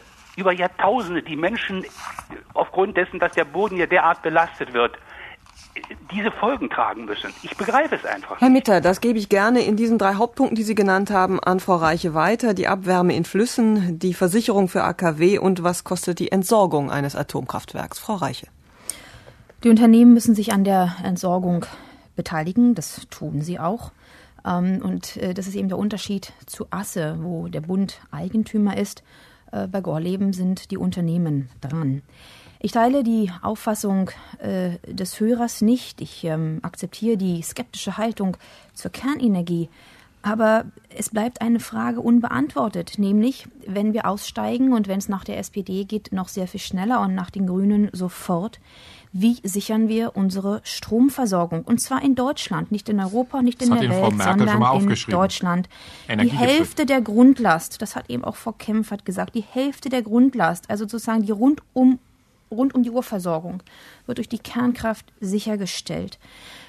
die Menschen aufgrund dessen, dass der Boden hier derart belastet wird, diese Folgen tragen müssen. Ich begreife es einfach. Herr Mitter, das gebe ich gerne in diesen 3 Hauptpunkten, die Sie genannt haben, an Frau Reiche weiter. Die Abwärme in Flüssen, die Versicherung für AKW und was kostet die Entsorgung eines Atomkraftwerks? Frau Reiche. Die Unternehmen müssen sich an der Entsorgung beteiligen. Das tun sie auch. Und das ist eben der Unterschied zu Asse, wo der Bund Eigentümer ist. Bei Gorleben sind die Unternehmen dran. Ich teile die Auffassung des Hörers nicht. Ich akzeptiere die skeptische Haltung zur Kernenergie. Aber es bleibt eine Frage unbeantwortet, nämlich, wenn wir aussteigen und wenn es nach der SPD geht, noch sehr viel schneller und nach den Grünen sofort, wie sichern wir unsere Stromversorgung? Und zwar in Deutschland, nicht in Europa, nicht in der Welt, sondern in Deutschland. Die Hälfte der Grundlast, das hat eben auch Frau Kempfert gesagt, die Hälfte der Grundlast, also sozusagen die rund um die Uhr Versorgung, wird durch die Kernkraft sichergestellt.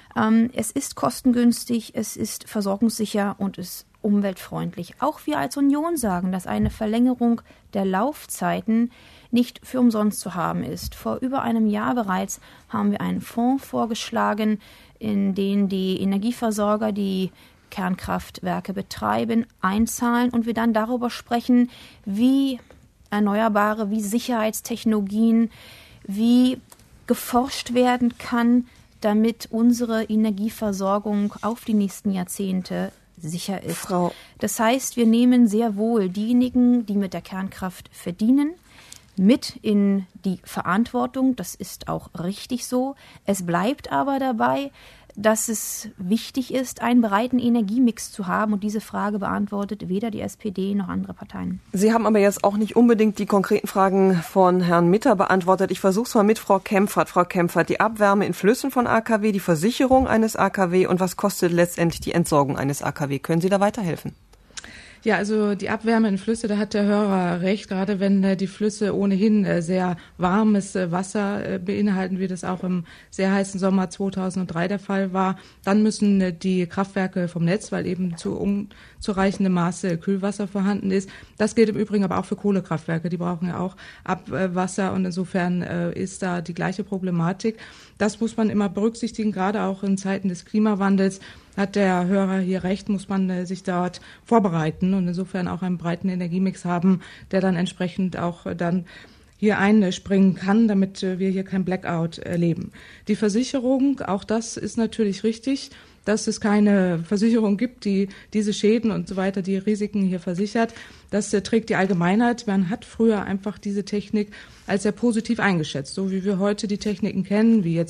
Es ist kostengünstig, es ist versorgungssicher und es ist umweltfreundlich. Auch wir als Union sagen, dass eine Verlängerung der Laufzeiten nicht für umsonst zu haben ist. Vor über einem Jahr bereits haben wir einen Fonds vorgeschlagen, in den die Energieversorger, die Kernkraftwerke betreiben, einzahlen und wir dann darüber sprechen, wie Erneuerbare, wie Sicherheitstechnologien, wie geforscht werden kann, damit unsere Energieversorgung auf die nächsten Jahrzehnte sicher ist. Das heißt, wir nehmen sehr wohl diejenigen, die mit der Kernkraft verdienen, mit in die Verantwortung. Das ist auch richtig so. Es bleibt aber dabei, dass es wichtig ist, einen breiten Energiemix zu haben. Und diese Frage beantwortet weder die SPD noch andere Parteien. Sie haben aber jetzt auch nicht unbedingt die konkreten Fragen von Herrn Mitter beantwortet. Ich versuche es mal mit Frau Kempfert. Frau Kempfert, die Abwärme in Flüssen von AKW, die Versicherung eines AKW und was kostet letztendlich die Entsorgung eines AKW? Können Sie da weiterhelfen? Ja, also die Abwärme in Flüsse, da hat der Hörer recht, gerade wenn die Flüsse ohnehin sehr warmes Wasser beinhalten, wie das auch im sehr heißen Sommer 2003 der Fall war, dann müssen die Kraftwerke vom Netz, weil eben zu unzureichendem Maße Kühlwasser vorhanden ist. Das gilt im Übrigen aber auch für Kohlekraftwerke, die brauchen ja auch Abwasser und insofern ist da die gleiche Problematik. Das muss man immer berücksichtigen, gerade auch in Zeiten des Klimawandels. Hat der Hörer hier recht, muss man sich dort vorbereiten und insofern auch einen breiten Energiemix haben, der dann entsprechend auch dann hier einspringen kann, damit wir hier kein Blackout erleben. Die Versicherung, auch das ist natürlich richtig, dass es keine Versicherung gibt, die diese Schäden und so weiter, die Risiken hier versichert. Das trägt die Allgemeinheit. Man hat früher einfach diese Technik als sehr positiv eingeschätzt, so wie wir heute die Techniken kennen, wie jetzt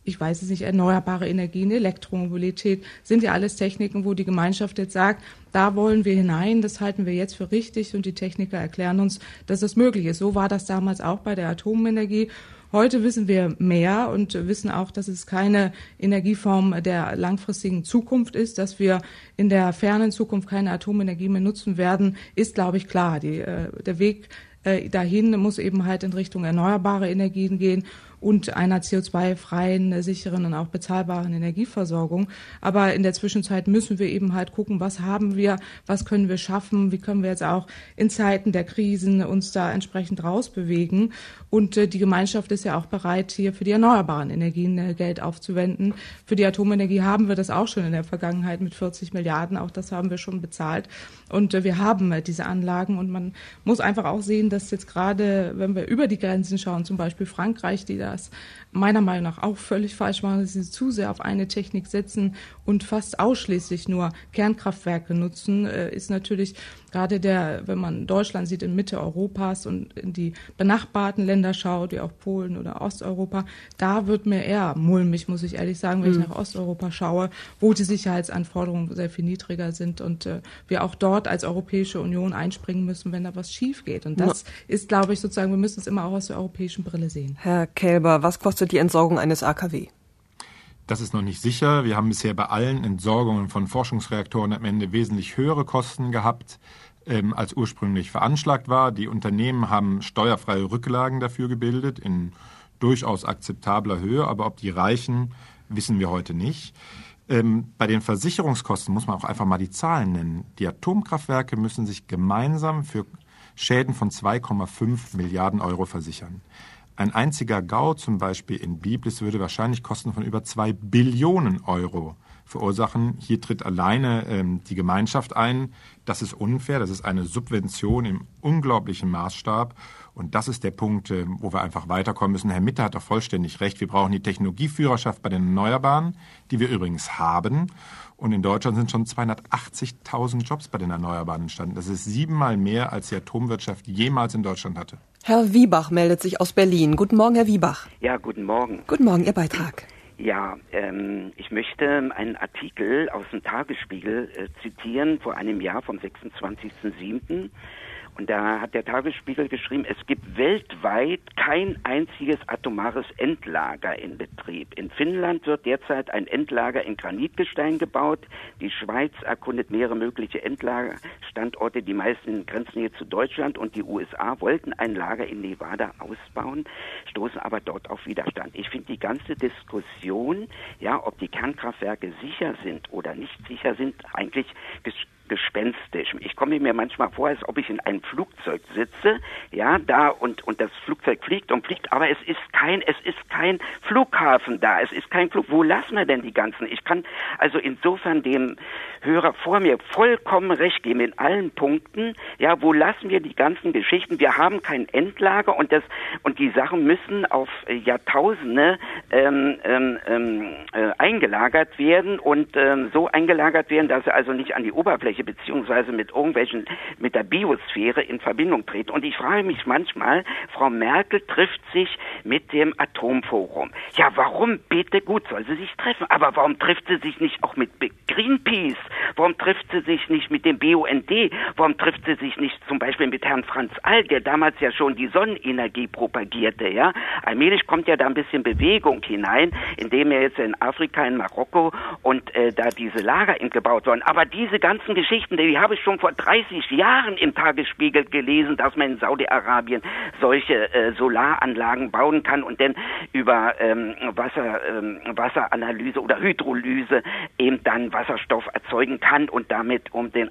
ich weiß es nicht, erneuerbare Energien, Elektromobilität, sind ja alles Techniken, wo die Gemeinschaft jetzt sagt, da wollen wir hinein, das halten wir jetzt für richtig und die Techniker erklären uns, dass das möglich ist. So war das damals auch bei der Atomenergie. Heute wissen wir mehr und wissen auch, dass es keine Energieform der langfristigen Zukunft ist, dass wir in der fernen Zukunft keine Atomenergie mehr nutzen werden, ist, glaube ich, klar. Der Weg dahin muss eben halt in Richtung erneuerbare Energien gehen und einer CO2-freien, sicheren und auch bezahlbaren Energieversorgung. Aber in der Zwischenzeit müssen wir eben halt gucken, was haben wir, was können wir schaffen, wie können wir jetzt auch in Zeiten der Krisen uns da entsprechend rausbewegen. Und die Gemeinschaft ist ja auch bereit, hier für die erneuerbaren Energien Geld aufzuwenden. Für die Atomenergie haben wir das auch schon in der Vergangenheit mit 40 Milliarden, auch das haben wir schon bezahlt. Und wir haben diese Anlagen und man muss einfach auch sehen, dass jetzt gerade, wenn wir über die Grenzen schauen, zum Beispiel Frankreich, die das meiner Meinung nach auch völlig falsch machen, dass sie zu sehr auf eine Technik setzen und fast ausschließlich nur Kernkraftwerke nutzen, ist natürlich gerade wenn man Deutschland sieht in Mitte Europas und in die benachbarten Länder schaut, wie auch Polen oder Osteuropa, da wird mir eher mulmig, muss ich ehrlich sagen, wenn ich nach Osteuropa schaue, wo die Sicherheitsanforderungen sehr viel niedriger sind und wir auch dort als Europäische Union einspringen müssen, wenn da was schief geht. Und das ist, glaube ich, sozusagen, wir müssen es immer auch aus der europäischen Brille sehen. Herr Kelber, was kostet die Entsorgung eines AKW? Das ist noch nicht sicher. Wir haben bisher bei allen Entsorgungen von Forschungsreaktoren am Ende wesentlich höhere Kosten gehabt, als ursprünglich veranschlagt war. Die Unternehmen haben steuerfreie Rücklagen dafür gebildet, in durchaus akzeptabler Höhe. Aber ob die reichen, wissen wir heute nicht. Bei den Versicherungskosten muss man auch einfach mal die Zahlen nennen. Die Atomkraftwerke müssen sich gemeinsam für Schäden von 2,5 Milliarden Euro versichern. Ein einziger GAU, zum Beispiel in Biblis, würde wahrscheinlich Kosten von über 2 Billionen Euro verursachen. Hier tritt alleine die Gemeinschaft ein. Das ist unfair, das ist eine Subvention im unglaublichen Maßstab. Und das ist der Punkt, wo wir einfach weiterkommen müssen. Herr Mitte hat doch vollständig recht. Wir brauchen die Technologieführerschaft bei den Erneuerbaren, die wir übrigens haben. Und in Deutschland sind schon 280.000 Jobs bei den Erneuerbaren entstanden. Das ist 7-mal mehr, als die Atomwirtschaft jemals in Deutschland hatte. Herr Wiebach meldet sich aus Berlin. Guten Morgen, Herr Wiebach. Ja, guten Morgen. Guten Morgen, Ihr Beitrag. Ja, ich möchte einen Artikel aus dem Tagesspiegel zitieren vor einem Jahr vom 26.07. Und da hat der Tagesspiegel geschrieben, es gibt weltweit kein einziges atomares Endlager in Betrieb. In Finnland wird derzeit ein Endlager in Granitgestein gebaut. Die Schweiz erkundet mehrere mögliche Endlagerstandorte, die meisten in Grenznähe zu Deutschland. Und die USA wollten ein Lager in Nevada ausbauen, stoßen aber dort auf Widerstand. Ich finde die ganze Diskussion, ja, ob die Kernkraftwerke sicher sind oder nicht sicher sind, eigentlich gespenstisch. Ich komme mir manchmal vor, als ob ich in einem Flugzeug sitze, ja, da und das Flugzeug fliegt, aber es ist kein Flughafen da, es ist kein Flug. Wo lassen wir denn die ganzen? Ich kann also insofern dem Hörer vor mir vollkommen recht geben in allen Punkten. Ja, wo lassen wir die ganzen Geschichten? Wir haben kein Endlager und die Sachen müssen auf Jahrtausende eingelagert werden und so eingelagert werden, dass sie also nicht an die Oberfläche beziehungsweise mit der Biosphäre in Verbindung treten. Und ich frage mich manchmal, Frau Merkel trifft sich mit dem Atomforum. Ja, warum bitte? Gut, soll sie sich treffen, aber warum trifft sie sich nicht auch mit Greenpeace? Warum trifft sie sich nicht mit dem BUND? Warum trifft sie sich nicht zum Beispiel mit Herrn Franz All, der damals ja schon die Sonnenenergie propagierte, ja? Allmählich kommt ja da ein bisschen Bewegung hinein, indem er jetzt in Afrika, in Marokko und da diese Lager gebaut wurden. Aber diese ganzen Geschichten, die habe ich schon vor 30 Jahren im Tagesspiegel gelesen, dass man in Saudi-Arabien solche Solaranlagen bauen kann und dann über Wasseranalyse oder Hydrolyse eben dann Wasserstoff erzeugen kann und damit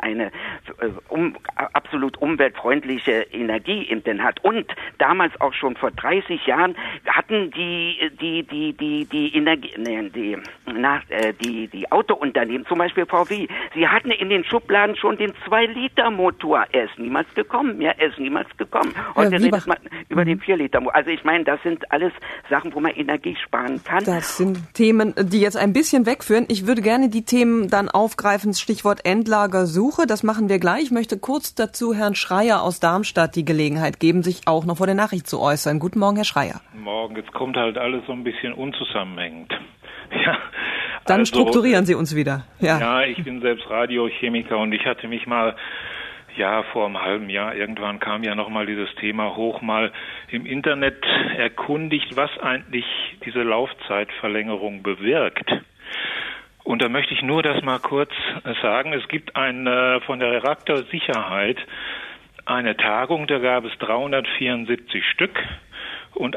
absolut umweltfreundliche Energie eben dann hat. Und damals auch schon vor 30 Jahren hatten die die Autounternehmen, zum Beispiel VW, sie hatten in den Schubladen schon den 2-Liter-Motor. Er ist niemals gekommen. Heute redet man über den 4-Liter-Motor. Also ich meine, das sind alles Sachen, wo man Energie sparen kann. Das sind Themen, die jetzt ein bisschen wegführen. Ich würde gerne die Themen dann aufgreifen, Stichwort Endlagersuche. Das machen wir gleich. Ich möchte kurz dazu Herrn Schreier aus Darmstadt die Gelegenheit geben, sich auch noch vor der Nachricht zu äußern. Guten Morgen, Herr Schreier. Morgen, jetzt kommt halt alles so ein bisschen unzusammenhängend. Ja, dann strukturieren Sie uns wieder. Ja, ich bin selbst Radiochemiker und ich hatte mich mal, vor einem halben Jahr, irgendwann kam ja nochmal dieses Thema hoch, mal im Internet erkundigt, was eigentlich diese Laufzeitverlängerung bewirkt. Und da möchte ich nur das mal kurz sagen. Es gibt von der Reaktorsicherheit eine Tagung, da gab es 374 Stück und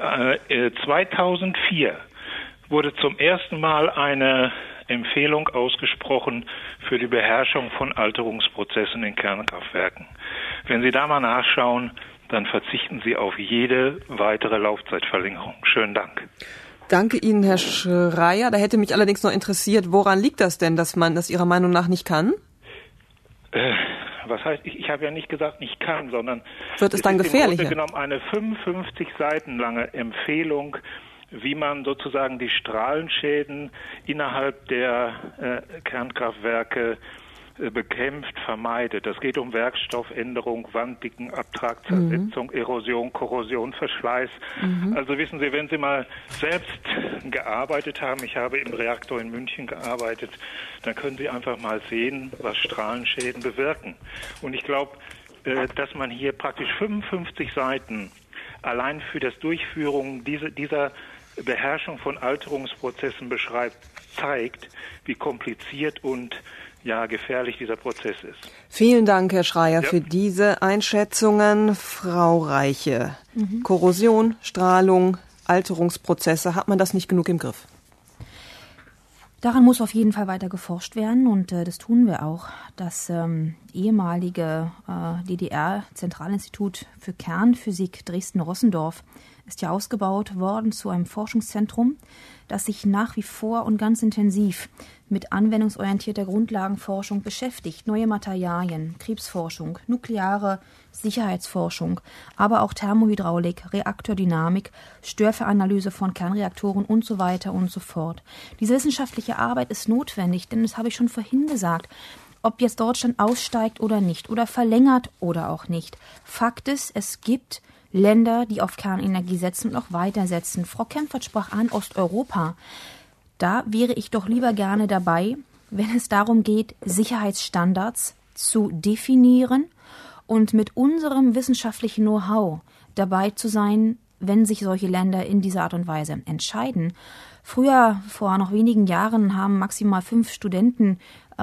2004 wurde zum ersten Mal eine Empfehlung ausgesprochen für die Beherrschung von Alterungsprozessen in Kernkraftwerken. Wenn Sie da mal nachschauen, dann verzichten Sie auf jede weitere Laufzeitverlängerung. Schönen Dank. Danke Ihnen, Herr Schreier. Da hätte mich allerdings noch interessiert, woran liegt das denn, dass man das Ihrer Meinung nach nicht kann? Was heißt, ich habe ja nicht gesagt, nicht kann, sondern wird es dann gefährlicher? Im Grunde genommen eine 55 Seiten lange Empfehlung, wie man sozusagen die Strahlenschäden innerhalb der Kernkraftwerke bekämpft, vermeidet. Das geht um Werkstoffänderung, Wanddicken, Abtragzersetzung, Erosion, Korrosion, Verschleiß. Also wissen Sie, wenn Sie mal selbst gearbeitet haben, ich habe im Reaktor in München gearbeitet, dann können Sie einfach mal sehen, was Strahlenschäden bewirken. Und ich glaube, dass man hier praktisch 55 Seiten allein für das Durchführung dieser Beherrschung von Alterungsprozessen beschreibt, zeigt, wie kompliziert und gefährlich dieser Prozess ist. Vielen Dank, Herr Schreier, für diese Einschätzungen. Frau Reiche, Korrosion, Strahlung, Alterungsprozesse, hat man das nicht genug im Griff? Daran muss auf jeden Fall weiter geforscht werden und das tun wir auch. Das ehemalige DDR-Zentralinstitut für Kernphysik Dresden-Rossendorf ist ja ausgebaut worden zu einem Forschungszentrum, das sich nach wie vor und ganz intensiv mit anwendungsorientierter Grundlagenforschung beschäftigt. Neue Materialien, Krebsforschung, nukleare Sicherheitsforschung, aber auch Thermohydraulik, Reaktordynamik, Störfallanalyse von Kernreaktoren und so weiter und so fort. Diese wissenschaftliche Arbeit ist notwendig, denn das habe ich schon vorhin gesagt. Ob jetzt Deutschland aussteigt oder nicht oder verlängert oder auch nicht. Fakt ist, es gibt Länder, die auf Kernenergie setzen und auch weitersetzen. Frau Kempfert sprach an Osteuropa. Da wäre ich doch lieber gerne dabei, wenn es darum geht, Sicherheitsstandards zu definieren und mit unserem wissenschaftlichen Know-how dabei zu sein, wenn sich solche Länder in dieser Art und Weise entscheiden. Früher, vor noch wenigen Jahren, haben maximal 5 Studenten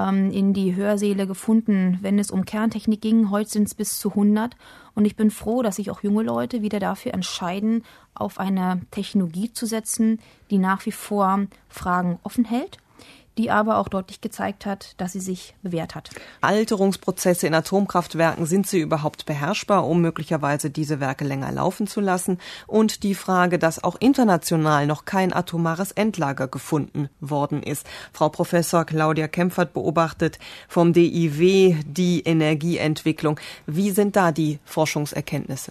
in die Hörsäle gefunden, wenn es um Kerntechnik ging. Heute sind es bis zu 100. Und ich bin froh, dass sich auch junge Leute wieder dafür entscheiden, auf eine Technologie zu setzen, die nach wie vor Fragen offen hält, die aber auch deutlich gezeigt hat, dass sie sich bewährt hat. Alterungsprozesse in Atomkraftwerken, sind sie überhaupt beherrschbar, um möglicherweise diese Werke länger laufen zu lassen? Und die Frage, dass auch international noch kein atomares Endlager gefunden worden ist. Frau Professor Claudia Kempfert beobachtet vom DIW die Energieentwicklung. Wie sind da die Forschungserkenntnisse?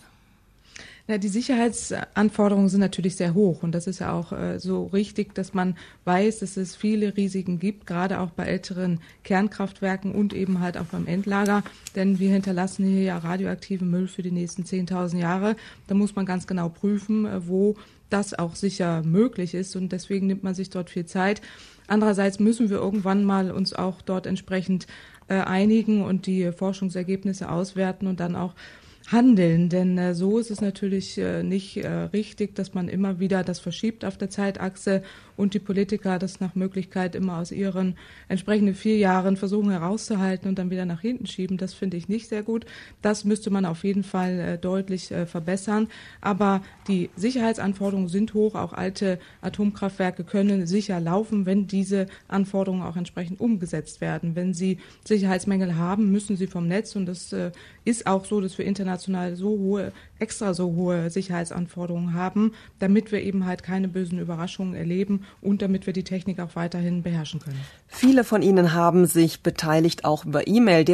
Ja, die Sicherheitsanforderungen sind natürlich sehr hoch und das ist ja auch so richtig, dass man weiß, dass es viele Risiken gibt, gerade auch bei älteren Kernkraftwerken und eben halt auch beim Endlager, denn wir hinterlassen hier ja radioaktiven Müll für die nächsten 10.000 Jahre. Da muss man ganz genau prüfen, wo das auch sicher möglich ist und deswegen nimmt man sich dort viel Zeit. Andererseits müssen wir irgendwann mal uns auch dort entsprechend einigen und die Forschungsergebnisse auswerten und dann auch handeln, denn so ist es natürlich nicht richtig, dass man immer wieder das verschiebt auf der Zeitachse und die Politiker das nach Möglichkeit immer aus ihren entsprechenden 4 Jahren versuchen herauszuhalten und dann wieder nach hinten schieben. Das finde ich nicht sehr gut. Das müsste man auf jeden Fall deutlich verbessern. Aber die Sicherheitsanforderungen sind hoch. Auch alte Atomkraftwerke können sicher laufen, wenn diese Anforderungen auch entsprechend umgesetzt werden. Wenn sie Sicherheitsmängel haben, müssen sie vom Netz und das ist auch so, dass wir international international so hohe Sicherheitsanforderungen haben, damit wir eben halt keine bösen Überraschungen erleben und damit wir die Technik auch weiterhin beherrschen können. Viele von Ihnen haben sich beteiligt, auch über E-Mail,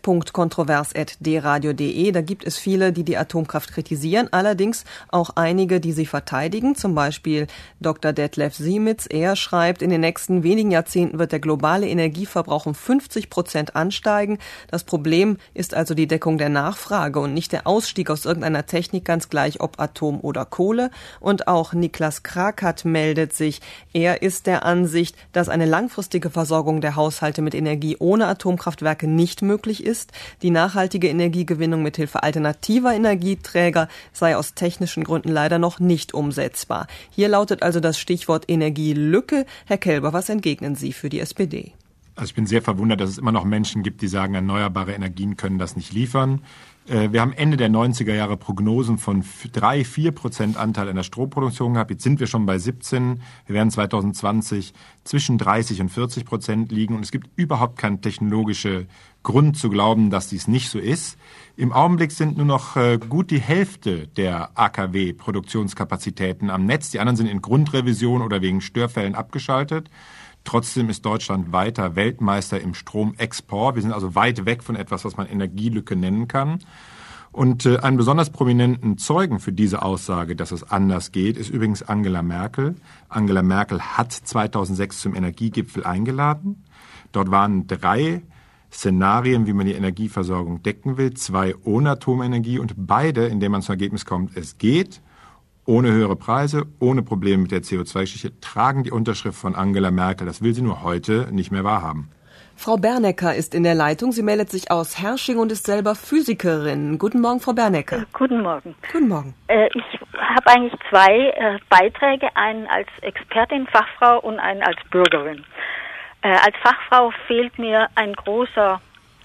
dlf.kontrovers@dradio.de. Da gibt es viele, die die Atomkraft kritisieren, allerdings auch einige, die sie verteidigen. Zum Beispiel Dr. Detlef Siemitz. Er schreibt, in den nächsten wenigen Jahrzehnten wird der globale Energieverbrauch um 50% ansteigen. Das Problem ist also die Deckung der Nachfrage und nicht der Ausstieg aus irgendeiner Technik, ganz gleich ob Atom oder Kohle. Und auch Niklas Krakat meldet sich. Er ist der Ansicht, dass eine langfristige Versorgung der Haushalte mit Energie ohne Atomkraftwerke nicht möglich ist. Die nachhaltige Energiegewinnung mithilfe alternativer Energieträger sei aus technischen Gründen leider noch nicht umsetzbar. Hier lautet also das Stichwort Energielücke. Herr Kelber, was entgegnen Sie für die SPD? Also ich bin sehr verwundert, dass es immer noch Menschen gibt, die sagen, erneuerbare Energien können das nicht liefern. Wir haben Ende der 90er Jahre Prognosen von 3-4% Anteil an der Stromproduktion gehabt. Jetzt sind wir schon bei 17. Wir werden 2020 zwischen 30 und 40% liegen. Und es gibt überhaupt keinen technologischen Grund zu glauben, dass dies nicht so ist. Im Augenblick sind nur noch gut die Hälfte der AKW-Produktionskapazitäten am Netz. Die anderen sind in Grundrevision oder wegen Störfällen abgeschaltet. Trotzdem ist Deutschland weiter Weltmeister im Stromexport. Wir sind also weit weg von etwas, was man Energielücke nennen kann. Und einen besonders prominenten Zeugen für diese Aussage, dass es anders geht, ist übrigens Angela Merkel. Angela Merkel hat 2006 zum Energiegipfel eingeladen. Dort waren 3 Szenarien, wie man die Energieversorgung decken will. 2 ohne Atomenergie und beide, indem man zum Ergebnis kommt, es geht. Ohne höhere Preise, ohne Probleme mit der CO2-Geschichte, tragen die Unterschrift von Angela Merkel. Das will sie nur heute nicht mehr wahrhaben. Frau Bernecker ist in der Leitung. Sie meldet sich aus Herrsching und ist selber Physikerin. Guten Morgen, Frau Bernecker. Guten Morgen. Guten Morgen. Ich habe eigentlich 2 Beiträge, einen als Expertin, Fachfrau und einen als Bürgerin. Als Fachfrau fehlt mir ein großer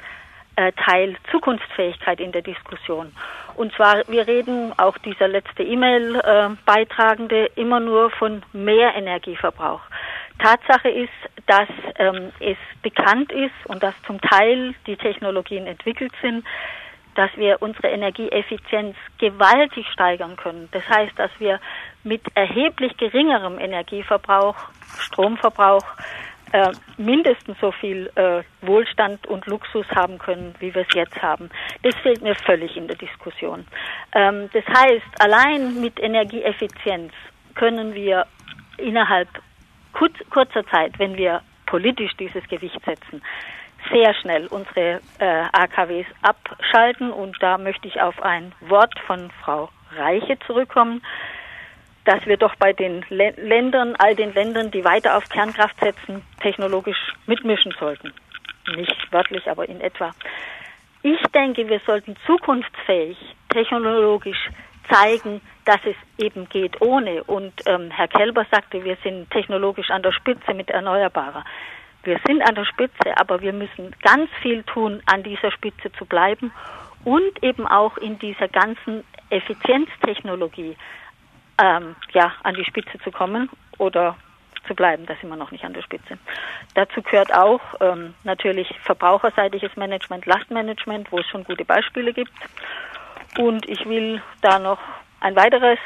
Teil Zukunftsfähigkeit in der Diskussion. Und zwar, wir reden, auch dieser letzte E-Mail-Beitragende, immer nur von mehr Energieverbrauch. Tatsache ist, dass es bekannt ist und dass zum Teil die Technologien entwickelt sind, dass wir unsere Energieeffizienz gewaltig steigern können. Das heißt, dass wir mit erheblich geringerem Energieverbrauch, Stromverbrauch, mindestens so viel Wohlstand und Luxus haben können, wie wir es jetzt haben. Das fehlt mir völlig in der Diskussion. Das heißt, allein mit Energieeffizienz können wir innerhalb kurzer Zeit, wenn wir politisch dieses Gewicht setzen, sehr schnell unsere AKWs abschalten. Und da möchte ich auf ein Wort von Frau Reiche zurückkommen, dass wir doch bei den Ländern, all den Ländern, die weiter auf Kernkraft setzen, technologisch mitmischen sollten. Nicht wörtlich, aber in etwa. Ich denke, wir sollten zukunftsfähig technologisch zeigen, dass es eben geht ohne. Und Herr Kelber sagte, wir sind technologisch an der Spitze mit Erneuerbarer. Wir sind an der Spitze, aber wir müssen ganz viel tun, an dieser Spitze zu bleiben und eben auch in dieser ganzen Effizienztechnologie an die Spitze zu kommen oder zu bleiben. Da sind wir noch nicht an der Spitze. Dazu gehört auch natürlich verbraucherseitiges Management, Lastmanagement, wo es schon gute Beispiele gibt. Und ich will da noch ein weiteres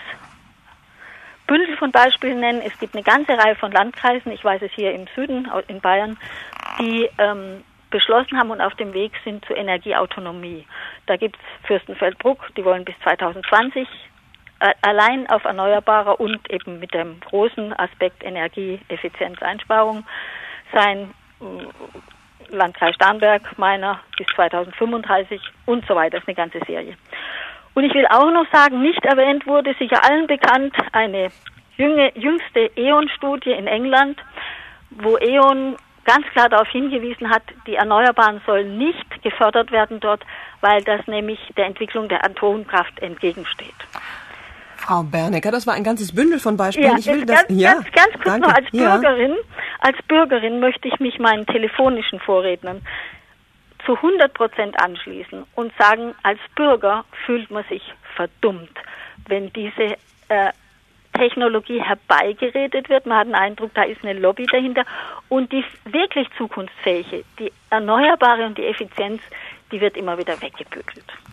Bündel von Beispielen nennen. Es gibt eine ganze Reihe von Landkreisen, ich weiß es hier im Süden, in Bayern, die beschlossen haben und auf dem Weg sind zur Energieautonomie. Da gibt es Fürstenfeldbruck, die wollen bis 2020 allein auf Erneuerbare und eben mit dem großen Aspekt Energieeffizienzeinsparung sein. Landkreis Starnberg, meiner, bis 2035 und so weiter. Das ist eine ganze Serie. Und ich will auch noch sagen, nicht erwähnt wurde, sicher allen bekannt, eine jüngste E.ON-Studie in England, wo E.ON ganz klar darauf hingewiesen hat, die Erneuerbaren sollen nicht gefördert werden dort, weil das nämlich der Entwicklung der Atomkraft entgegensteht. Frau Bernecker, das war ein ganzes Bündel von Beispielen. Ja, ich will ganz kurz danke. noch als Bürgerin möchte ich mich meinen telefonischen Vorrednern zu 100% anschließen und sagen, als Bürger fühlt man sich verdummt, wenn diese Technologie herbeigeredet wird. Man hat den Eindruck, da ist eine Lobby dahinter. Und die wirklich zukunftsfähige, die Erneuerbare und die Effizienz, die wird immer wieder weggebügelt.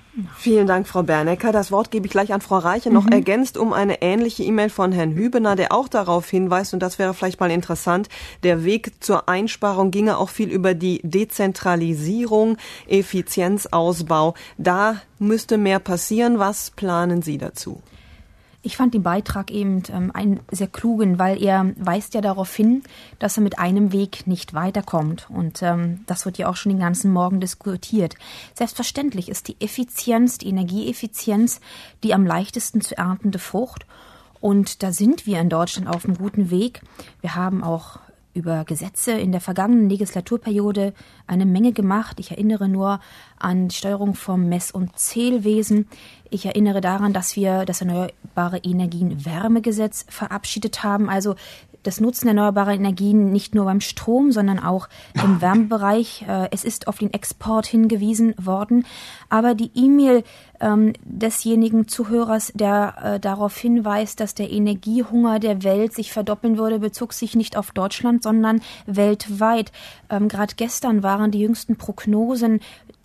Vielen Dank, Frau Bernecker. Das Wort gebe ich gleich an Frau Reiche, noch ergänzt um eine ähnliche E-Mail von Herrn Hübener, der auch darauf hinweist, und das wäre vielleicht mal interessant, der Weg zur Einsparung ginge auch viel über die Dezentralisierung, Effizienzausbau. Da müsste mehr passieren. Was planen Sie dazu? Ich fand den Beitrag eben einen sehr klugen, weil er weist ja darauf hin, dass er mit einem Weg nicht weiterkommt. Und das wird ja auch schon den ganzen Morgen diskutiert. Selbstverständlich ist die Effizienz, die Energieeffizienz, die am leichtesten zu erntende Frucht. Und da sind wir in Deutschland auf einem guten Weg. Wir haben auch über Gesetze in der vergangenen Legislaturperiode eine Menge gemacht. Ich erinnere nur an die Steuerung vom Mess- und Zählwesen. Ich erinnere daran, dass wir das Erneuerbare Energien Wärmegesetz verabschiedet haben. Also das Nutzen erneuerbarer Energien nicht nur beim Strom, sondern auch im Wärmebereich. Es ist auf den Export hingewiesen worden. Aber die E-Mail desjenigen Zuhörers, der darauf hinweist, dass der Energiehunger der Welt sich verdoppeln würde, bezog sich nicht auf Deutschland, sondern weltweit. Gerade gestern waren die jüngsten Prognosen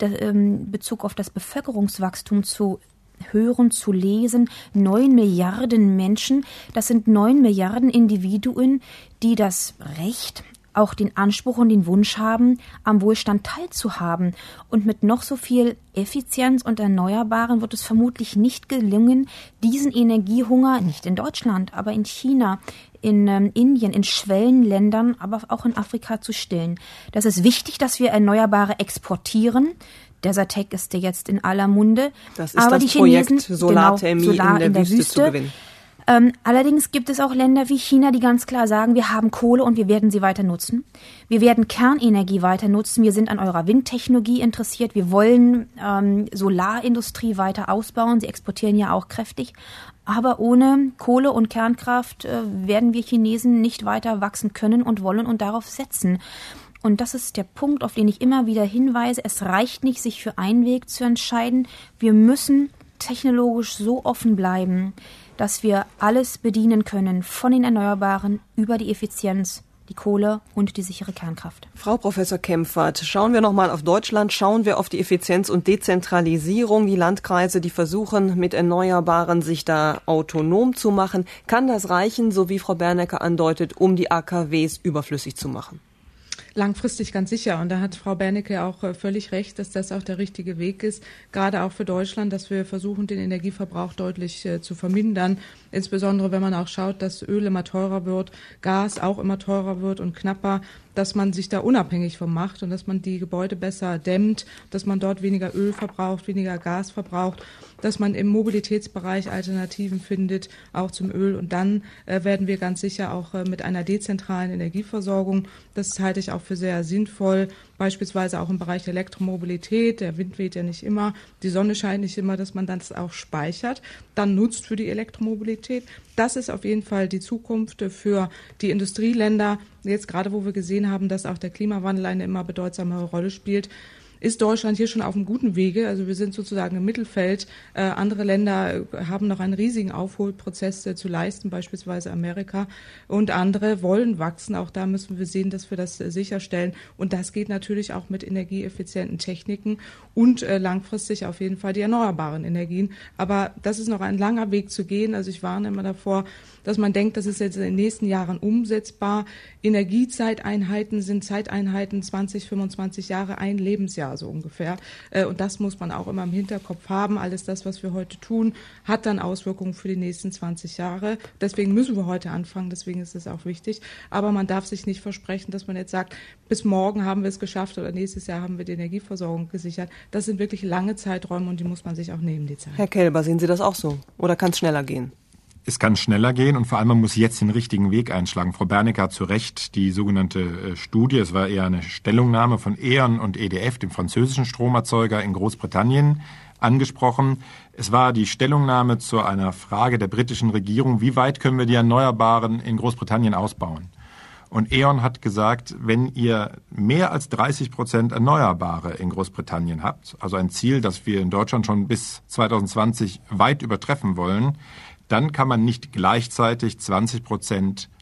in Bezug auf das Bevölkerungswachstum zu hören, zu lesen. 9 Milliarden Menschen, das sind 9 Milliarden Individuen, die das Recht, auch den Anspruch und den Wunsch haben, am Wohlstand teilzuhaben. Und mit noch so viel Effizienz und Erneuerbaren wird es vermutlich nicht gelingen, diesen Energiehunger, nicht in Deutschland, aber in China, in Indien, in Schwellenländern, aber auch in Afrika zu stillen. Das ist wichtig, dass wir Erneuerbare exportieren. Desertec ist ja jetzt in aller Munde. Das ist aber das die Projekt Chinesen, Solarthermie Solar in der Wüste zu gewinnen. Allerdings gibt es auch Länder wie China, die ganz klar sagen, wir haben Kohle und wir werden sie weiter nutzen. Wir werden Kernenergie weiter nutzen. Wir sind an eurer Windtechnologie interessiert. Wir wollen Solarindustrie weiter ausbauen. Sie exportieren ja auch kräftig. Aber ohne Kohle und Kernkraft werden wir Chinesen nicht weiter wachsen können und wollen und darauf setzen. Und das ist der Punkt, auf den ich immer wieder hinweise. Es reicht nicht, sich für einen Weg zu entscheiden. Wir müssen technologisch so offen bleiben, dass wir alles bedienen können, von den Erneuerbaren über die Effizienz, die Kohle und die sichere Kernkraft. Frau Professor Kempfert, schauen wir nochmal auf Deutschland, schauen wir auf die Effizienz und Dezentralisierung. Die Landkreise, die versuchen, mit Erneuerbaren sich da autonom zu machen. Kann das reichen, so wie Frau Bernecker andeutet, um die AKWs überflüssig zu machen? Langfristig ganz sicher. Und da hat Frau Bernecker auch völlig recht, dass das auch der richtige Weg ist, gerade auch für Deutschland, dass wir versuchen, den Energieverbrauch deutlich zu vermindern. Insbesondere, wenn man auch schaut, dass Öl immer teurer wird, Gas auch immer teurer wird und knapper, dass man sich da unabhängig von macht und dass man die Gebäude besser dämmt, dass man dort weniger Öl verbraucht, weniger Gas verbraucht, dass man im Mobilitätsbereich Alternativen findet, auch zum Öl. Und dann werden wir ganz sicher auch mit einer dezentralen Energieversorgung, das halte ich auch für sehr sinnvoll, beispielsweise auch im Bereich der Elektromobilität. Der Wind weht ja nicht immer, die Sonne scheint nicht immer, dass man das auch speichert, dann nutzt für die Elektromobilität. Das ist auf jeden Fall die Zukunft für die Industrieländer. Jetzt gerade, wo wir gesehen haben, dass auch der Klimawandel eine immer bedeutsamere Rolle spielt, ist Deutschland hier schon auf einem guten Wege. Also wir sind sozusagen im Mittelfeld. Andere Länder haben noch einen riesigen Aufholprozess zu leisten, beispielsweise Amerika. Und andere wollen wachsen. Auch da müssen wir sehen, dass wir das sicherstellen. Und das geht natürlich auch mit energieeffizienten Techniken und langfristig auf jeden Fall die erneuerbaren Energien. Aber das ist noch ein langer Weg zu gehen. Also ich warne immer davor, dass man denkt, das ist jetzt in den nächsten Jahren umsetzbar. Energiezeiteinheiten sind Zeiteinheiten 20, 25 Jahre, ein Lebensjahr so ungefähr. Und das muss man auch immer im Hinterkopf haben. Alles das, was wir heute tun, hat dann Auswirkungen für die nächsten 20 Jahre. Deswegen müssen wir heute anfangen, deswegen ist es auch wichtig. Aber man darf sich nicht versprechen, dass man jetzt sagt, bis morgen haben wir es geschafft oder nächstes Jahr haben wir die Energieversorgung gesichert. Das sind wirklich lange Zeiträume und die muss man sich auch nehmen, die Zeit. Herr Kelber, sehen Sie das auch so? Oder kann es schneller gehen? Es kann schneller gehen und vor allem man muss jetzt den richtigen Weg einschlagen. Frau Bernecker hat zu Recht die sogenannte Studie, es war eher eine Stellungnahme von E.ON und EDF, dem französischen Stromerzeuger in Großbritannien, angesprochen. Es war die Stellungnahme zu einer Frage der britischen Regierung, wie weit können wir die Erneuerbaren in Großbritannien ausbauen? Und E.ON hat gesagt, wenn ihr mehr als 30% Erneuerbare in Großbritannien habt, also ein Ziel, das wir in Deutschland schon bis 2020 weit übertreffen wollen, dann kann man nicht gleichzeitig 20%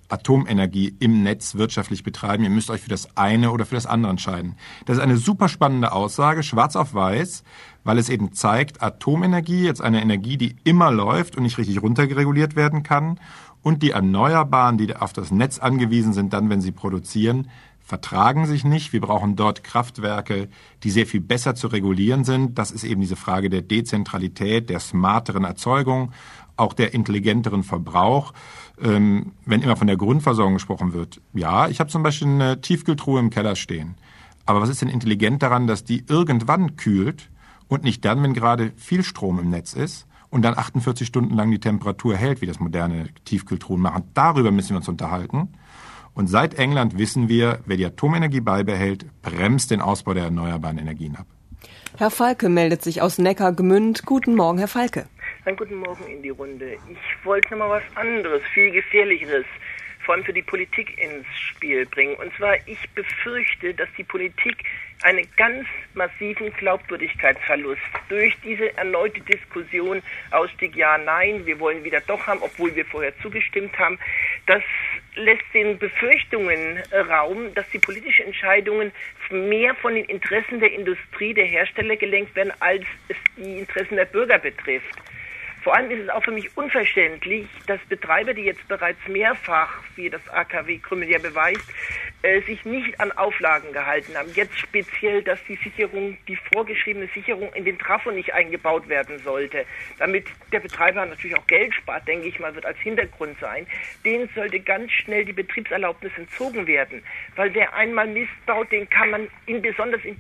Atomenergie im Netz wirtschaftlich betreiben. Ihr müsst euch für das eine oder für das andere entscheiden. Das ist eine super spannende Aussage, schwarz auf weiß, weil es eben zeigt, Atomenergie, jetzt eine Energie, die immer läuft und nicht richtig runtergereguliert werden kann, und die Erneuerbaren, die auf das Netz angewiesen sind, dann, wenn sie produzieren, vertragen sich nicht. Wir brauchen dort Kraftwerke, die sehr viel besser zu regulieren sind. Das ist eben diese Frage der Dezentralität, der smarteren Erzeugung, auch der intelligenteren Verbrauch. Wenn immer von der Grundversorgung gesprochen wird. Ja, ich habe zum Beispiel eine Tiefkühltruhe im Keller stehen. Aber was ist denn intelligent daran, dass die irgendwann kühlt und nicht dann, wenn gerade viel Strom im Netz ist und dann 48 Stunden lang die Temperatur hält, wie das moderne Tiefkühltruhen machen? Darüber müssen wir uns unterhalten. Und seit England wissen wir, wer die Atomenergie beibehält, bremst den Ausbau der erneuerbaren Energien ab. Herr Falke meldet sich aus Neckargemünd. Guten Morgen, Herr Falke. Einen guten Morgen in die Runde. Ich wollte noch mal was anderes, viel Gefährlicheres, vor allem für die Politik ins Spiel bringen. Und zwar, ich befürchte, dass die Politik einen ganz massiven Glaubwürdigkeitsverlust durch diese erneute Diskussion Ausstieg ja, nein, wir wollen wieder doch haben, obwohl wir vorher zugestimmt haben. Das lässt den Befürchtungen Raum, dass die politischen Entscheidungen mehr von den Interessen der Industrie, der Hersteller gelenkt werden, als es die Interessen der Bürger betrifft. Vor allem ist es auch für mich unverständlich, dass Betreiber, die jetzt bereits mehrfach, wie das AKW Krümmel ja beweist, sich nicht an Auflagen gehalten haben. Jetzt speziell, dass die Sicherung, die vorgeschriebene Sicherung in den Trafo nicht eingebaut werden sollte. Damit der Betreiber natürlich auch Geld spart, denke ich mal, wird als Hintergrund sein. Denen sollte ganz schnell die Betriebserlaubnis entzogen werden. Weil wer einmal Mist baut, den kann man besonders in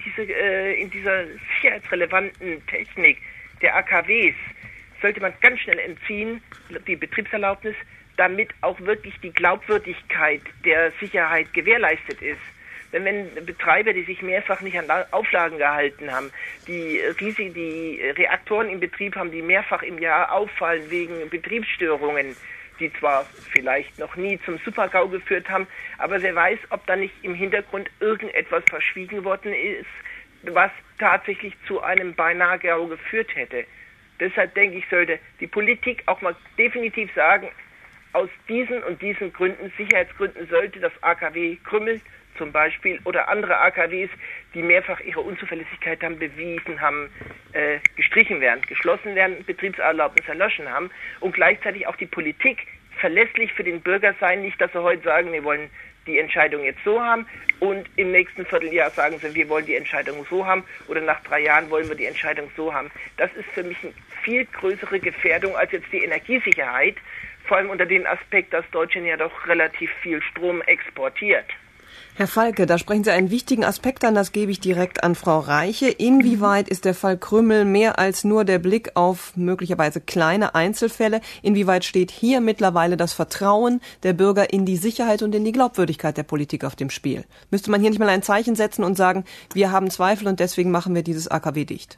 dieser sicherheitsrelevanten Technik der AKWs sollte man ganz schnell entziehen, die Betriebserlaubnis, damit auch wirklich die Glaubwürdigkeit der Sicherheit gewährleistet ist. Denn wenn Betreiber, die sich mehrfach nicht an Auflagen gehalten haben, die Reaktoren im Betrieb haben, die mehrfach im Jahr auffallen wegen Betriebsstörungen, die zwar vielleicht noch nie zum Super-GAU geführt haben, aber wer weiß, ob da nicht im Hintergrund irgendetwas verschwiegen worden ist, was tatsächlich zu einem beinahe GAU geführt hätte. Deshalb denke ich, sollte die Politik auch mal definitiv sagen, aus diesen und diesen Gründen, Sicherheitsgründen, sollte das AKW Krümmel zum Beispiel oder andere AKWs, die mehrfach ihre Unzuverlässigkeit haben bewiesen haben, gestrichen werden, geschlossen werden, Betriebserlaubnis erloschen haben und gleichzeitig auch die Politik verlässlich für den Bürger sein, nicht, dass sie heute sagen, wir wollen die Entscheidung jetzt so haben und im nächsten Vierteljahr sagen sie, wir wollen die Entscheidung so haben oder nach 3 Jahren wollen wir die Entscheidung so haben. Das ist für mich eine viel größere Gefährdung als jetzt die Energiesicherheit, vor allem unter dem Aspekt, dass Deutschland ja doch relativ viel Strom exportiert. Herr Falke, da sprechen Sie einen wichtigen Aspekt an, das gebe ich direkt an Frau Reiche. Inwieweit ist der Fall Krümmel mehr als nur der Blick auf möglicherweise kleine Einzelfälle? Inwieweit steht hier mittlerweile das Vertrauen der Bürger in die Sicherheit und in die Glaubwürdigkeit der Politik auf dem Spiel? Müsste man hier nicht mal ein Zeichen setzen und sagen, wir haben Zweifel und deswegen machen wir dieses AKW dicht?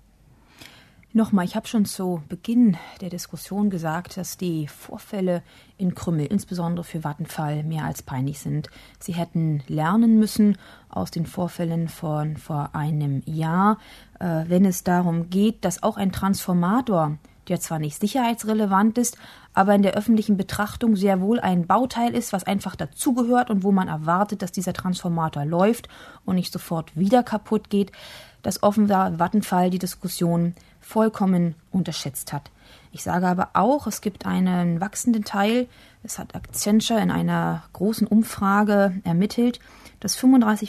Nochmal, ich habe schon zu Beginn der Diskussion gesagt, dass die Vorfälle in Krümmel, insbesondere für Vattenfall, mehr als peinlich sind. Sie hätten lernen müssen aus den Vorfällen von vor einem Jahr, wenn es darum geht, dass auch ein Transformator, der zwar nicht sicherheitsrelevant ist, aber in der öffentlichen Betrachtung sehr wohl ein Bauteil ist, was einfach dazugehört und wo man erwartet, dass dieser Transformator läuft und nicht sofort wieder kaputt geht, dass offenbar Vattenfall die Diskussion vollkommen unterschätzt hat. Ich sage aber auch, es gibt einen wachsenden Teil, es hat Accenture in einer großen Umfrage ermittelt, dass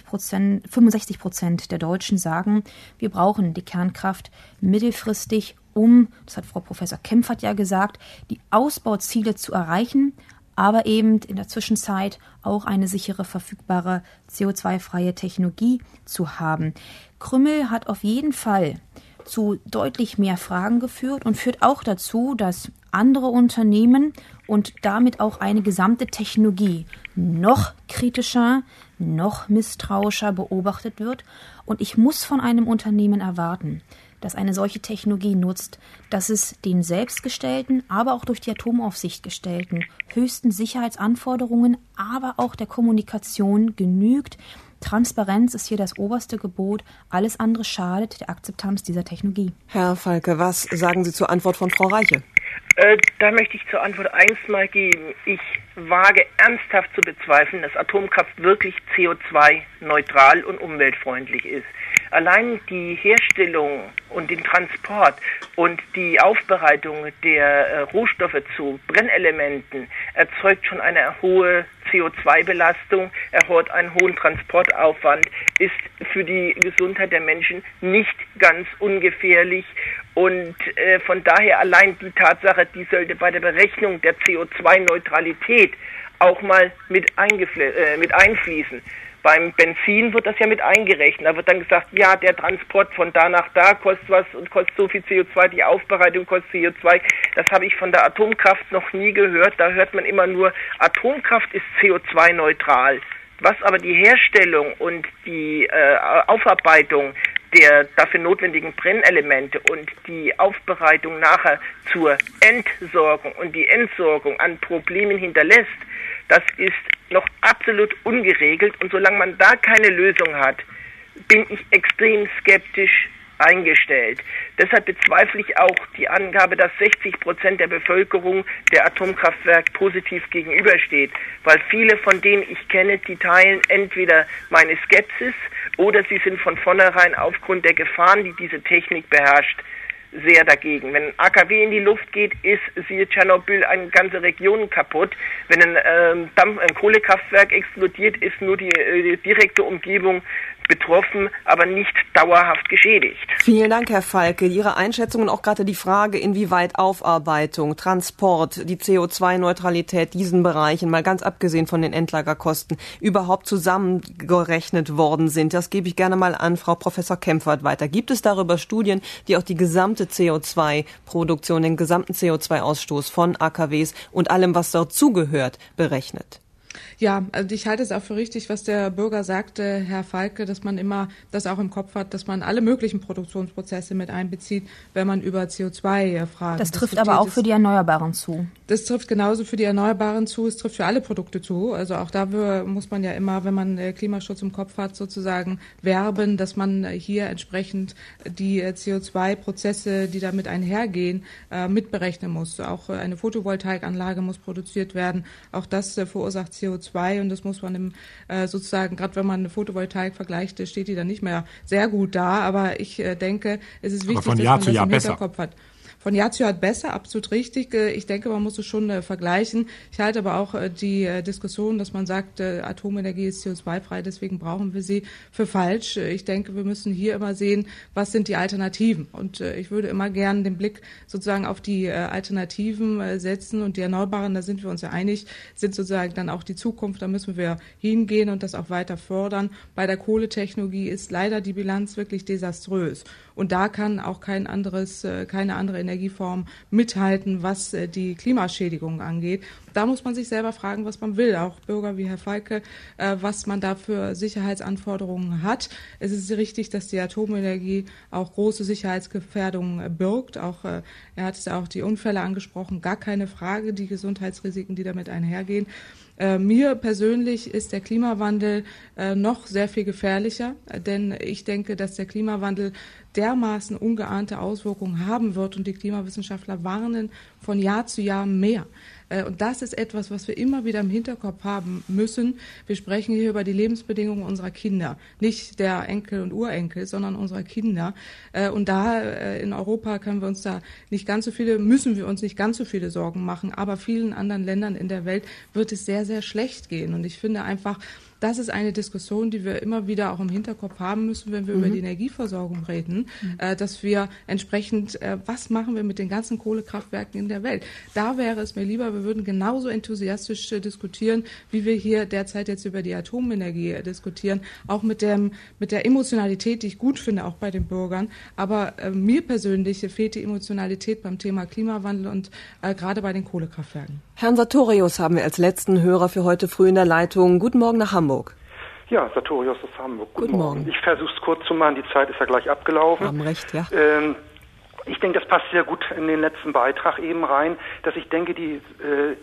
65% der Deutschen sagen, wir brauchen die Kernkraft mittelfristig, das hat Frau Professor Kempfert ja gesagt, die Ausbauziele zu erreichen, aber eben in der Zwischenzeit auch eine sichere, verfügbare, CO2-freie Technologie zu haben. Krümmel hat auf jeden Fall zu deutlich mehr Fragen geführt und führt auch dazu, dass andere Unternehmen und damit auch eine gesamte Technologie noch kritischer, noch misstrauischer beobachtet wird. Und ich muss von einem Unternehmen erwarten, das eine solche Technologie nutzt, dass es den selbst gestellten, aber auch durch die Atomaufsicht gestellten höchsten Sicherheitsanforderungen, aber auch der Kommunikation genügt, Transparenz ist hier das oberste Gebot. Alles andere schadet der Akzeptanz dieser Technologie. Herr Falke, was sagen Sie zur Antwort von Frau Reiche? Da möchte ich zur Antwort eins mal geben. Ich wage ernsthaft zu bezweifeln, dass Atomkraft wirklich CO2-neutral und umweltfreundlich ist. Allein die Herstellung und den Transport und die Aufbereitung der Rohstoffe zu Brennelementen erzeugt schon eine hohe CO2-Belastung, erhöht einen hohen Transportaufwand, ist für die Gesundheit der Menschen nicht ganz ungefährlich. Und von daher allein die Tatsache, die sollte bei der Berechnung der CO2-Neutralität auch mal mit einfließen. Beim Benzin wird das ja mit eingerechnet. Da wird dann gesagt, ja, der Transport von da nach da kostet was und kostet so viel CO2, die Aufbereitung kostet CO2. Das habe ich von der Atomkraft noch nie gehört. Da hört man immer nur, Atomkraft ist CO2-neutral. Was aber die Herstellung und die Aufarbeitung der dafür notwendigen Brennelemente und die Aufbereitung nachher zur Entsorgung und die Entsorgung an Problemen hinterlässt, das ist noch absolut ungeregelt. Und solange man da keine Lösung hat, bin ich extrem skeptisch eingestellt. Deshalb bezweifle ich auch die Angabe, dass 60% der Bevölkerung der Atomkraftwerk positiv gegenübersteht, weil viele von denen ich kenne, die teilen entweder meine Skepsis oder sie sind von vornherein aufgrund der Gefahren, die diese Technik beherrscht, sehr dagegen. Wenn ein AKW in die Luft geht, ist, siehe Tschernobyl, eine ganze Region kaputt. Wenn ein Kohlekraftwerk explodiert, ist nur die direkte Umgebung betroffen, aber nicht dauerhaft geschädigt. Vielen Dank, Herr Falke. Ihre Einschätzung und auch gerade die Frage, inwieweit Aufarbeitung, Transport, die CO2-Neutralität diesen Bereichen, mal ganz abgesehen von den Endlagerkosten, überhaupt zusammengerechnet worden sind. Das gebe ich gerne mal an Frau Professor Kempfert weiter. Gibt es darüber Studien, die auch die gesamte CO2-Produktion, den gesamten CO2-Ausstoß von AKWs und allem, was dazugehört, berechnet? Ja, also ich halte es auch für richtig, was der Bürger sagte, Herr Falke, dass man immer das auch im Kopf hat, dass man alle möglichen Produktionsprozesse mit einbezieht, wenn man über CO2-Fragen. Das trifft aber auch für die Erneuerbaren zu. Das trifft genauso für die Erneuerbaren zu, es trifft für alle Produkte zu. Also auch dafür muss man ja immer, wenn man Klimaschutz im Kopf hat, sozusagen werben, dass man hier entsprechend die CO2-Prozesse, die damit einhergehen, mitberechnen muss. Auch eine Photovoltaikanlage muss produziert werden. Auch das verursacht CO2 und das muss man sozusagen, gerade wenn man eine Photovoltaik vergleicht, steht die dann nicht mehr sehr gut da. Aber ich denke, es ist wichtig, dass man das im Hinterkopf hat. Von Jahr zu Jahr besser, absolut richtig. Ich denke, man muss es schon vergleichen. Ich halte aber auch die Diskussion, dass man sagt, Atomenergie ist CO2-frei, deswegen brauchen wir sie, für falsch. Ich denke, wir müssen hier immer sehen, was sind die Alternativen. Und ich würde immer gern den Blick sozusagen auf die Alternativen setzen. Und die Erneuerbaren, da sind wir uns ja einig, sind sozusagen dann auch die Zukunft. Da müssen wir hingehen und das auch weiter fördern. Bei der Kohletechnologie ist leider die Bilanz wirklich desaströs. Und da kann auch keine andere Energieform mithalten, was die Klimaschädigung angeht. Da muss man sich selber fragen, was man will. Auch Bürger wie Herr Falke, was man da für Sicherheitsanforderungen hat. Es ist richtig, dass die Atomenergie auch große Sicherheitsgefährdungen birgt. Auch er hat ja auch die Unfälle angesprochen. Gar keine Frage, die Gesundheitsrisiken, die damit einhergehen. Mir persönlich ist der Klimawandel noch sehr viel gefährlicher, denn ich denke, dass der Klimawandel dermaßen ungeahnte Auswirkungen haben wird und die Klimawissenschaftler warnen von Jahr zu Jahr mehr. Und das ist etwas, was wir immer wieder im Hinterkopf haben müssen. Wir sprechen hier über die Lebensbedingungen unserer Kinder, nicht der Enkel und Urenkel, sondern unserer Kinder. Und da in Europa müssen wir uns nicht ganz so viele Sorgen machen. Aber vielen anderen Ländern in der Welt wird es sehr, sehr schlecht gehen. Und ich finde einfach, das ist eine Diskussion, die wir immer wieder auch im Hinterkopf haben müssen, wenn wir über die Energieversorgung reden, dass wir entsprechend, was machen wir mit den ganzen Kohlekraftwerken in der Welt? Da wäre es mir lieber, wir würden genauso enthusiastisch diskutieren, wie wir hier derzeit jetzt über die Atomenergie diskutieren, auch mit der Emotionalität, die ich gut finde, auch bei den Bürgern. Aber mir persönlich fehlt die Emotionalität beim Thema Klimawandel und gerade bei den Kohlekraftwerken. Herrn Sartorius haben wir als letzten Hörer für heute früh in der Leitung. Guten Morgen nach Hamburg. Ja, Sartorius aus Hamburg. Guten Morgen. Ich versuche es kurz zu machen, die Zeit ist ja gleich abgelaufen. Sie haben recht, ja. Ich denke, das passt sehr gut in den letzten Beitrag eben rein, dass ich denke, die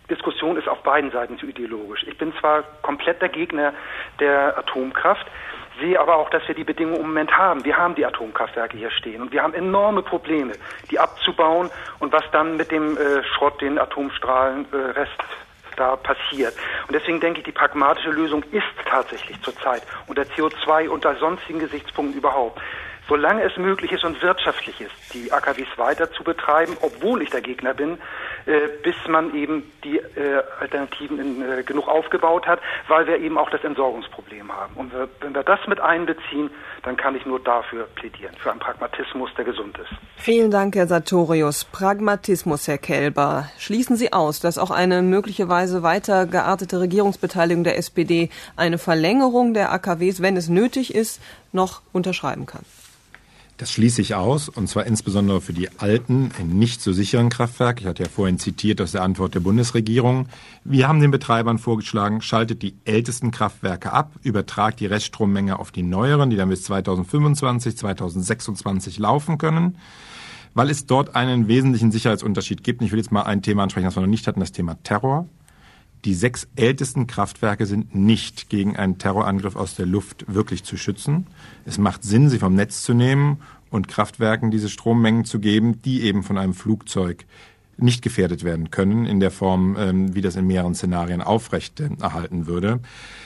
Diskussion ist auf beiden Seiten zu ideologisch. Ich bin zwar kompletter Gegner der Atomkraft, sehe aber auch, dass wir die Bedingungen im Moment haben. Wir haben die Atomkraftwerke hier stehen und wir haben enorme Probleme, die abzubauen und was dann mit dem Schrott, den Atomstrahlenrest da passiert. Und deswegen denke ich, die pragmatische Lösung ist tatsächlich zurzeit unter CO2 und unter sonstigen Gesichtspunkten überhaupt, solange es möglich ist und wirtschaftlich ist, die AKWs weiter zu betreiben, obwohl ich der Gegner bin, bis man eben die Alternativen genug aufgebaut hat, weil wir eben auch das Entsorgungsproblem haben. Und wenn wir das mit einbeziehen, dann kann ich nur dafür plädieren, für einen Pragmatismus, der gesund ist. Vielen Dank, Herr Sartorius. Pragmatismus, Herr Kelber. Schließen Sie aus, dass auch eine möglicherweise weiter geartete Regierungsbeteiligung der SPD eine Verlängerung der AKWs, wenn es nötig ist, noch unterschreiben kann? Das schließe ich aus, und zwar insbesondere für die alten, nicht so sicheren Kraftwerke. Ich hatte ja vorhin zitiert aus der Antwort der Bundesregierung. Wir haben den Betreibern vorgeschlagen, schaltet die ältesten Kraftwerke ab, übertragt die Reststrommenge auf die neueren, die dann bis 2025, 2026 laufen können, weil es dort einen wesentlichen Sicherheitsunterschied gibt. Und ich will jetzt mal ein Thema ansprechen, das wir noch nicht hatten, das Thema Terror. Die 6 ältesten Kraftwerke sind nicht gegen einen Terrorangriff aus der Luft wirklich zu schützen. Es macht Sinn, sie vom Netz zu nehmen und Kraftwerken diese Strommengen zu geben, die eben von einem Flugzeug nicht gefährdet werden können, in der Form, wie das in mehreren Szenarien aufrecht erhalten würde.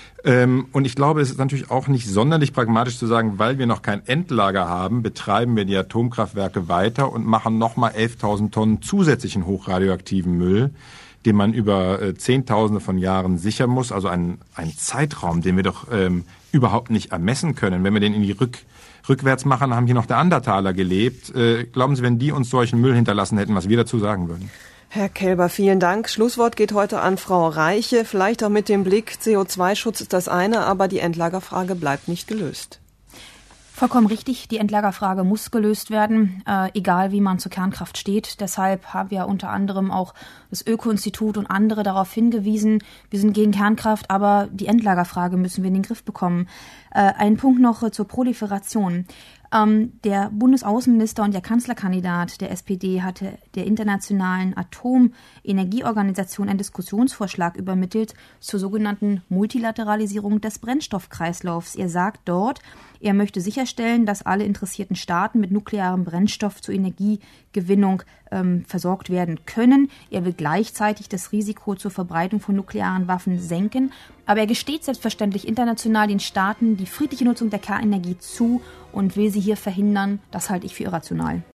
Und ich glaube, es ist natürlich auch nicht sonderlich pragmatisch zu sagen, weil wir noch kein Endlager haben, betreiben wir die Atomkraftwerke weiter und machen nochmal 11.000 Tonnen zusätzlichen hochradioaktiven Müll, den man über Zehntausende von Jahren sichern muss, also einen Zeitraum, den wir doch überhaupt nicht ermessen können. Wenn wir den in die rückwärts machen, haben hier noch Neandertaler gelebt. Glauben Sie, wenn die uns solchen Müll hinterlassen hätten, was wir dazu sagen würden? Herr Kelber, vielen Dank. Schlusswort geht heute an Frau Reiche. Vielleicht auch mit dem Blick, CO2-Schutz ist das eine, aber die Endlagerfrage bleibt nicht gelöst. Vollkommen richtig, die Endlagerfrage muss gelöst werden, egal wie man zur Kernkraft steht. Deshalb haben wir unter anderem auch das Öko-Institut und andere darauf hingewiesen, wir sind gegen Kernkraft, aber die Endlagerfrage müssen wir in den Griff bekommen. Ein Punkt noch zur Proliferation. Der Bundesaußenminister und der Kanzlerkandidat der SPD hatte der Internationalen Atomenergieorganisation einen Diskussionsvorschlag übermittelt zur sogenannten Multilateralisierung des Brennstoffkreislaufs. Er sagt dort, er möchte sicherstellen, dass alle interessierten Staaten mit nuklearem Brennstoff zur Energiegewinnung versorgt werden können. Er will gleichzeitig das Risiko zur Verbreitung von nuklearen Waffen senken. Aber er gesteht selbstverständlich international den Staaten die friedliche Nutzung der Kernenergie zu und will sie hier verhindern. Das halte ich für irrational.